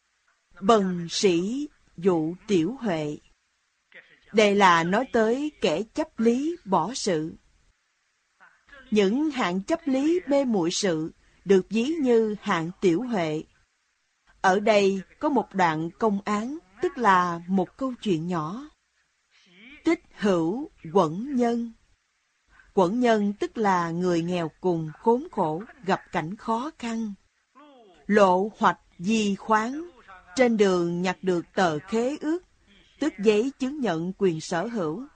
Bần sĩ dụ tiểu huệ. Đây là nói tới kẻ chấp lý bỏ sự. Những hạng chấp lý mê muội sự được ví như hạng tiểu huệ. Ở đây có một đoạn công án, tức là một câu chuyện nhỏ. Tích hữu quẩn nhân. Quẩn nhân tức là người nghèo cùng khốn khổ, gặp cảnh khó khăn. Lộ hoạch di khoáng, trên đường nhặt được tờ khế ước, tức giấy chứng nhận quyền sở hữu.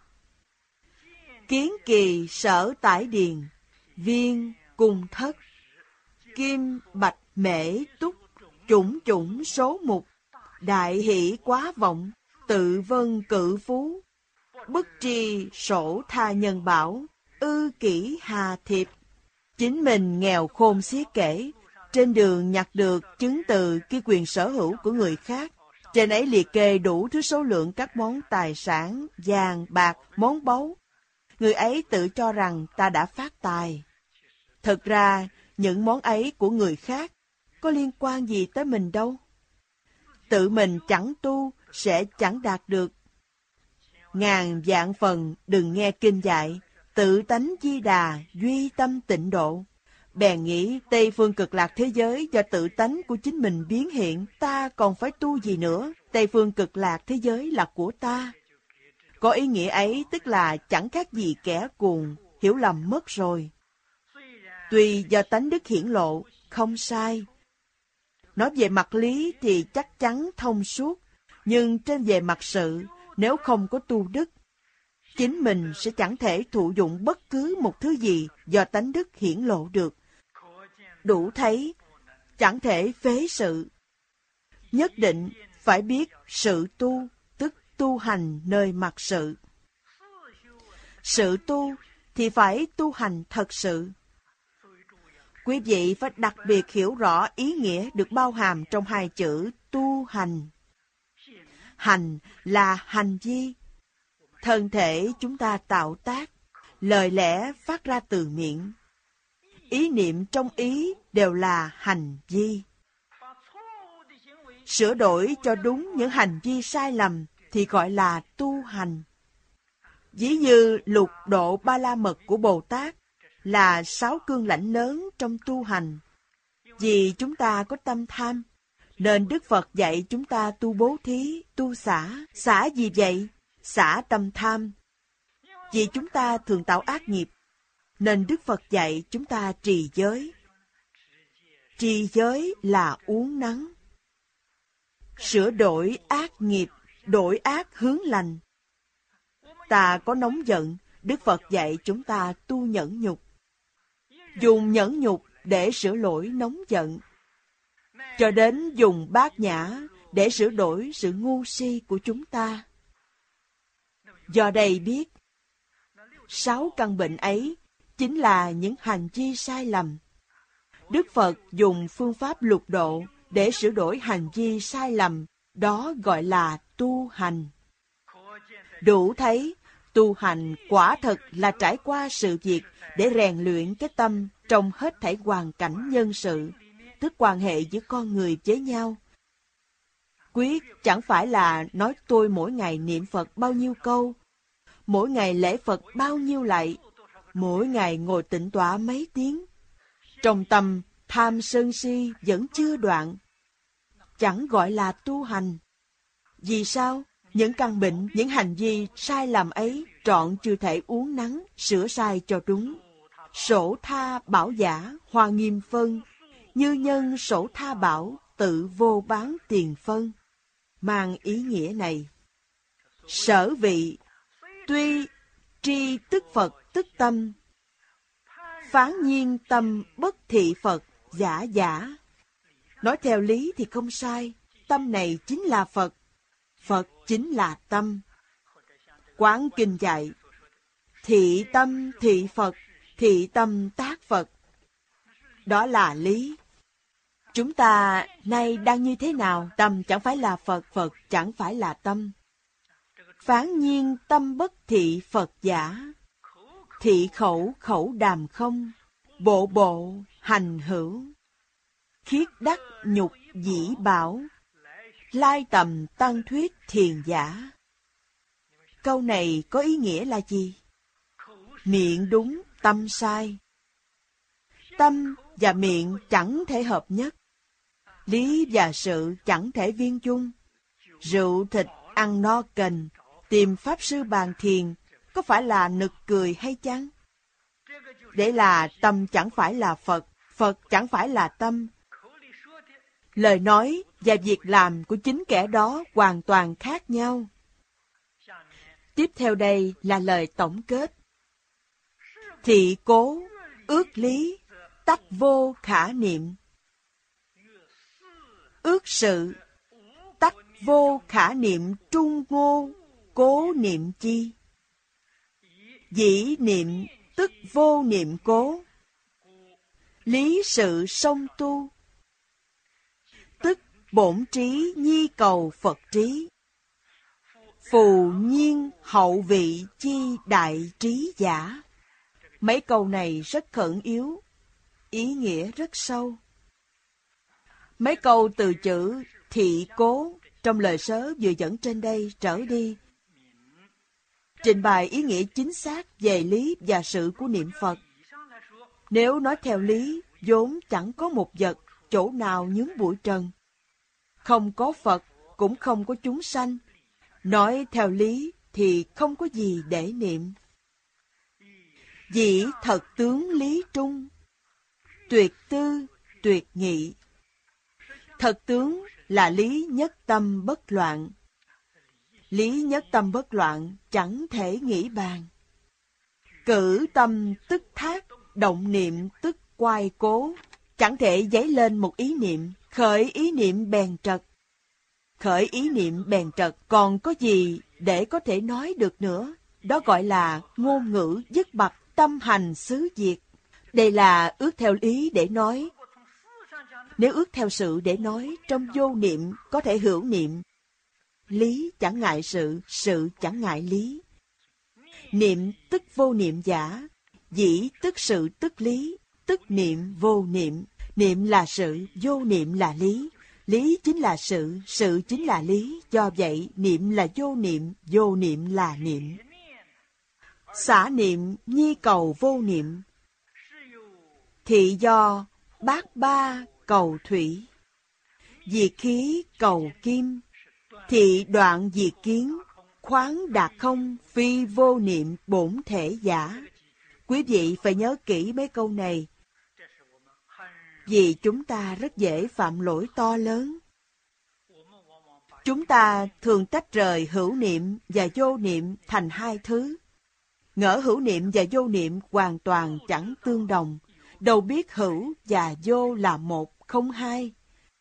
Kiến kỳ sở tải điền, viên cung thất, kim bạch mễ túc, chủng chủng số mục, đại hỷ quá vọng, tự vân cự phú, bất tri sổ tha nhân bảo, ư kỷ hà thiệp. Chính mình nghèo khôn xiết kể, trên đường nhặt được chứng từ ghi quyền sở hữu của người khác. Trên ấy liệt kê đủ thứ số lượng các món tài sản, vàng, bạc, món báu. Người ấy tự cho rằng ta đã phát tài. Thực ra, những món ấy của người khác, có liên quan gì tới mình đâu. Tự mình chẳng tu, sẽ chẳng đạt được. Ngàn vạn phần đừng nghe kinh dạy, tự tánh Di Đà, duy tâm tịnh độ. Bèn nghĩ Tây phương cực lạc thế giới do tự tánh của chính mình biến hiện, ta còn phải tu gì nữa, Tây phương cực lạc thế giới là của ta. Có ý nghĩa ấy tức là chẳng khác gì kẻ cuồng, hiểu lầm mất rồi. Tuy do tánh đức hiển lộ, không sai. Nói về mặt lý thì chắc chắn thông suốt, nhưng trên về mặt sự, nếu không có tu đức, chính mình sẽ chẳng thể thụ dụng bất cứ một thứ gì do tánh đức hiển lộ được. Đủ thấy, chẳng thể phế sự. Nhất định phải biết sự tu, tức tu hành nơi mặt sự. Sự tu thì phải tu hành thật sự. Quý vị phải đặc biệt hiểu rõ ý nghĩa được bao hàm trong hai chữ tu hành. Hành là hành vi. Thân thể chúng ta tạo tác, lời lẽ phát ra từ miệng. Ý niệm trong ý đều là hành vi. Sửa đổi cho đúng những hành vi sai lầm thì gọi là tu hành. Ví như lục độ ba la mật của Bồ Tát là sáu cương lãnh lớn trong tu hành. Vì chúng ta có tâm tham, nên Đức Phật dạy chúng ta tu bố thí, tu xả. Xả gì vậy? Xả tâm tham. Vì chúng ta thường tạo ác nghiệp, nên Đức Phật dạy chúng ta trì giới. Trì giới là uốn nắn, sửa đổi ác nghiệp, đổi ác hướng lành. Ta có nóng giận, Đức Phật dạy chúng ta tu nhẫn nhục. Dùng nhẫn nhục để sửa lỗi nóng giận, cho đến dùng bát nhã để sửa đổi sự ngu si của chúng ta. Do đây biết, sáu căn bệnh ấy chính là những hành vi sai lầm. Đức Phật dùng phương pháp lục độ để sửa đổi hành vi sai lầm, đó gọi là tu hành. Đủ thấy, tu hành quả thật là trải qua sự việc để rèn luyện cái tâm trong hết thảy hoàn cảnh nhân sự, tức quan hệ giữa con người với nhau. Quyết chẳng phải là nói tôi mỗi ngày niệm Phật bao nhiêu câu, mỗi ngày lễ Phật bao nhiêu lạy, mỗi ngày ngồi tịnh tọa mấy tiếng. Trong tâm, tham sân si vẫn chưa đoạn, chẳng gọi là tu hành. Vì sao? Những căn bệnh, những hành vi sai lầm ấy trọn chưa thể uốn nắn, sửa sai cho đúng. Sổ tha bảo giả, hoa nghiêm phân, như nhân sổ tha bảo, tự vô bán tiền phân. Mang ý nghĩa này. Sở vị, tuy tri tức Phật tức tâm, phán nhiên tâm bất thị Phật, giả giả. Nói theo lý thì không sai, tâm này chính là Phật, Phật chính là tâm. Quán kinh dạy, thị tâm thị Phật, thị tâm tác Phật. Đó là lý. Chúng ta nay đang như thế nào? Tâm chẳng phải là Phật, Phật chẳng phải là tâm. Phán nhiên tâm bất thị Phật giả, thị khẩu khẩu đàm không, bộ bộ hành hữu. Khiết đắc nhục dĩ bảo, lai tầm tăng thuyết thiền giả. Câu này có ý nghĩa là gì? Miệng đúng, tâm sai. Tâm và miệng chẳng thể hợp nhất. Lý và sự chẳng thể viên chung. Rượu thịt ăn no cành, tìm pháp sư bàn thiền, có phải là nực cười hay chăng? Để là tâm chẳng phải là Phật, Phật chẳng phải là tâm. Lời nói và việc làm của chính kẻ đó hoàn toàn khác nhau. Tiếp theo đây là lời tổng kết. Thị cố, ước lý, tắc vô khả niệm. Ước sự, tắc vô khả niệm trung ngô, cố niệm chi. Dĩ niệm tức vô niệm cố. Lý sự song tu, tức bổn trí nhi cầu Phật trí. Phù nhiên hậu vị chi đại trí giả. Mấy câu này rất khẩn yếu, ý nghĩa rất sâu. Mấy câu từ chữ thị cố trong lời sớ vừa dẫn trên đây trở đi, trình bày ý nghĩa chính xác về lý và sự của niệm Phật. Nếu nói theo lý, vốn chẳng có một vật, chỗ nào nhướng bụi trần. Không có Phật, cũng không có chúng sanh. Nói theo lý thì không có gì để niệm. Dĩ thật tướng lý trung, tuyệt tư, tuyệt nghị. Thật tướng là lý nhất tâm bất loạn. Lý nhất tâm bất loạn chẳng thể nghĩ bàn. Cử tâm tức thác, động niệm tức quay cố. Chẳng thể dấy lên một ý niệm, khởi ý niệm bèn trật. Khởi ý niệm bèn trật, còn có gì để có thể nói được nữa? Đó gọi là ngôn ngữ dứt bặt, tâm hành xứ diệt. Đây là ước theo lý để nói. Nếu ước theo sự để nói, trong vô niệm có thể hữu niệm. Lý chẳng ngại sự, sự chẳng ngại lý. Niệm tức vô niệm giả, dĩ tức sự tức lý, tức niệm vô niệm. Niệm là sự, vô niệm là lý. Lý chính là sự, sự chính là lý. Do vậy, niệm là vô niệm, vô niệm là niệm. Xả niệm nhi cầu vô niệm. Thị do bát ba cầu thủy. Diệt khí cầu kim. Thị đoạn diệt kiến. Khoáng đạt không phi vô niệm bổn thể giả. Quý vị phải nhớ kỹ mấy câu này, vì chúng ta rất dễ phạm lỗi to lớn. Chúng ta thường tách rời hữu niệm và vô niệm thành hai thứ. Ngỡ hữu niệm và vô niệm hoàn toàn chẳng tương đồng, đâu biết hữu và vô là một, không hai.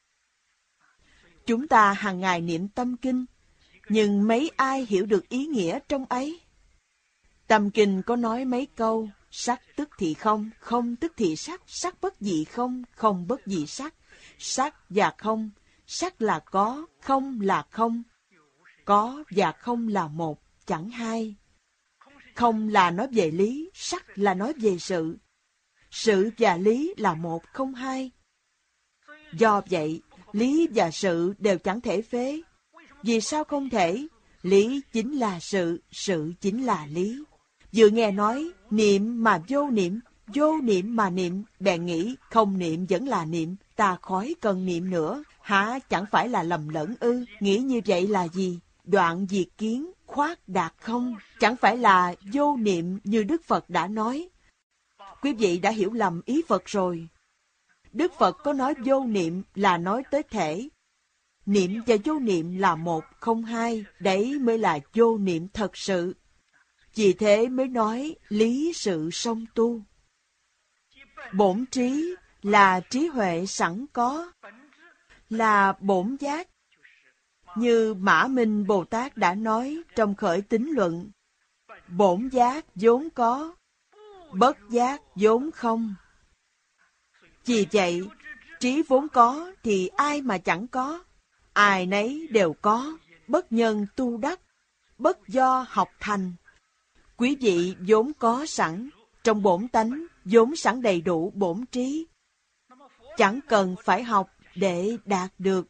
Chúng ta hàng ngày niệm tâm kinh, nhưng mấy ai hiểu được ý nghĩa trong ấy? Tâm kinh có nói mấy câu: sắc tức thì không, không tức thì sắc, sắc bất dị không, không bất dị sắc, sắc và không, sắc là có, không là không, có và không là một, chẳng hai. Không là nói về lý, sắc là nói về sự. Sự và lý là một, không hai. Do vậy, lý và sự đều chẳng thể phế. Vì sao không thể? Lý chính là sự, sự chính là lý. Vừa nghe nói niệm mà vô niệm, vô niệm mà niệm, bèn nghĩ không niệm vẫn là niệm, ta khỏi cần niệm nữa. Hả, chẳng phải là lầm lẫn ư? Nghĩ như vậy là gì? Đoạn diệt kiến, khoát đạt không, chẳng phải là vô niệm như Đức Phật đã nói. Quý vị đã hiểu lầm ý Phật rồi. Đức Phật có nói vô niệm là nói tới thể. Niệm và vô niệm là một, không hai, đấy mới là vô niệm thật sự. Vì thế mới nói lý sự song tu. Bổn trí là trí huệ sẵn có, là bổn giác. Như Mã Minh Bồ Tát đã nói trong Khởi Tín Luận, bổn giác vốn có, bất giác vốn không. Vì vậy, trí vốn có thì ai mà chẳng có, ai nấy đều có, bất nhân tu đắc, bất do học thành. Quý vị vốn có sẵn, trong bổn tánh vốn sẵn đầy đủ bổn trí. Chẳng cần phải học để đạt được.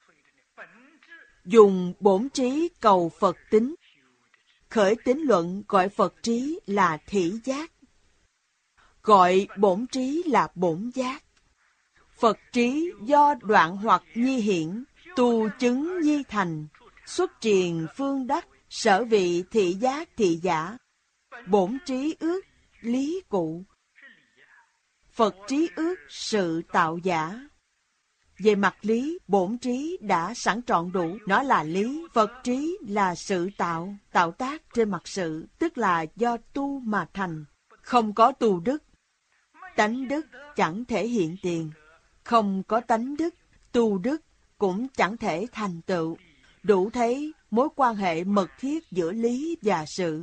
Dùng bổn trí cầu Phật tính. Khởi Tín Luận gọi Phật trí là thị giác, gọi bổn trí là bổn giác. Phật trí do đoạn hoặc nhi hiển, tu chứng nhi thành, xuất triền phương đắc, sở vị thị giác thị giả. Bổn trí ước lý cụ, Phật trí ước sự tạo giả. Về mặt lý, bổn trí đã sẵn trọn đủ, nó là lý. Phật trí là sự tạo, tạo tác trên mặt sự, tức là do tu mà thành. Không có tu đức, tánh đức chẳng thể hiện tiền. Không có tánh đức, tu đức cũng chẳng thể thành tựu. Đủ thấy mối quan hệ mật thiết giữa lý và sự.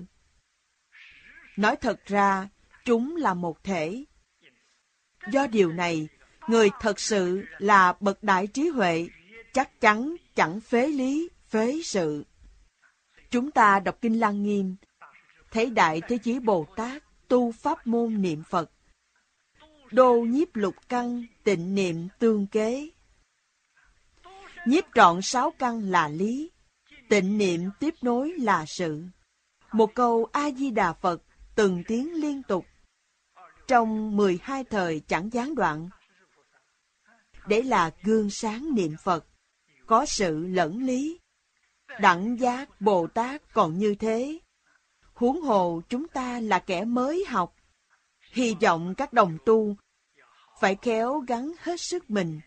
Nói thật ra, chúng là một thể. Do điều này, người thật sự là bậc đại trí huệ, chắc chắn chẳng phế lý, phế sự. Chúng ta đọc Kinh Lăng Nghiêm, thấy Đại Thế Chí Bồ Tát tu pháp môn niệm Phật. Đô nhiếp lục căn, tịnh niệm tương kế. Nhiếp trọn sáu căn là lý, tịnh niệm tiếp nối là sự. Một câu A-di-đà Phật từng tiếng liên tục, trong mười hai thời chẳng gián đoạn. Để là gương sáng niệm Phật, có sự lẫn lý. Đẳng giác Bồ Tát còn như thế, huống hồ chúng ta là kẻ mới học. Hy vọng các đồng tu phải khéo gắng hết sức mình.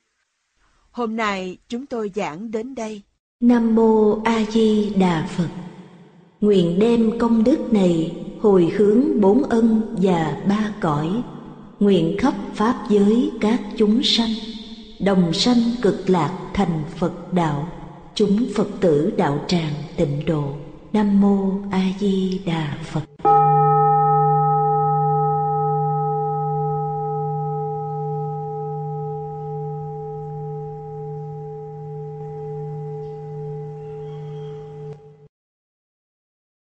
Hôm nay chúng tôi giảng đến đây. Nam Mô A Di Đà Phật. Nguyện đem công đức này hồi hướng bốn ân và ba cõi, nguyện khắp pháp giới các chúng sanh đồng sanh cực lạc thành Phật đạo, chúng Phật tử đạo tràng tịnh độ. Nam Mô A Di Đà Phật.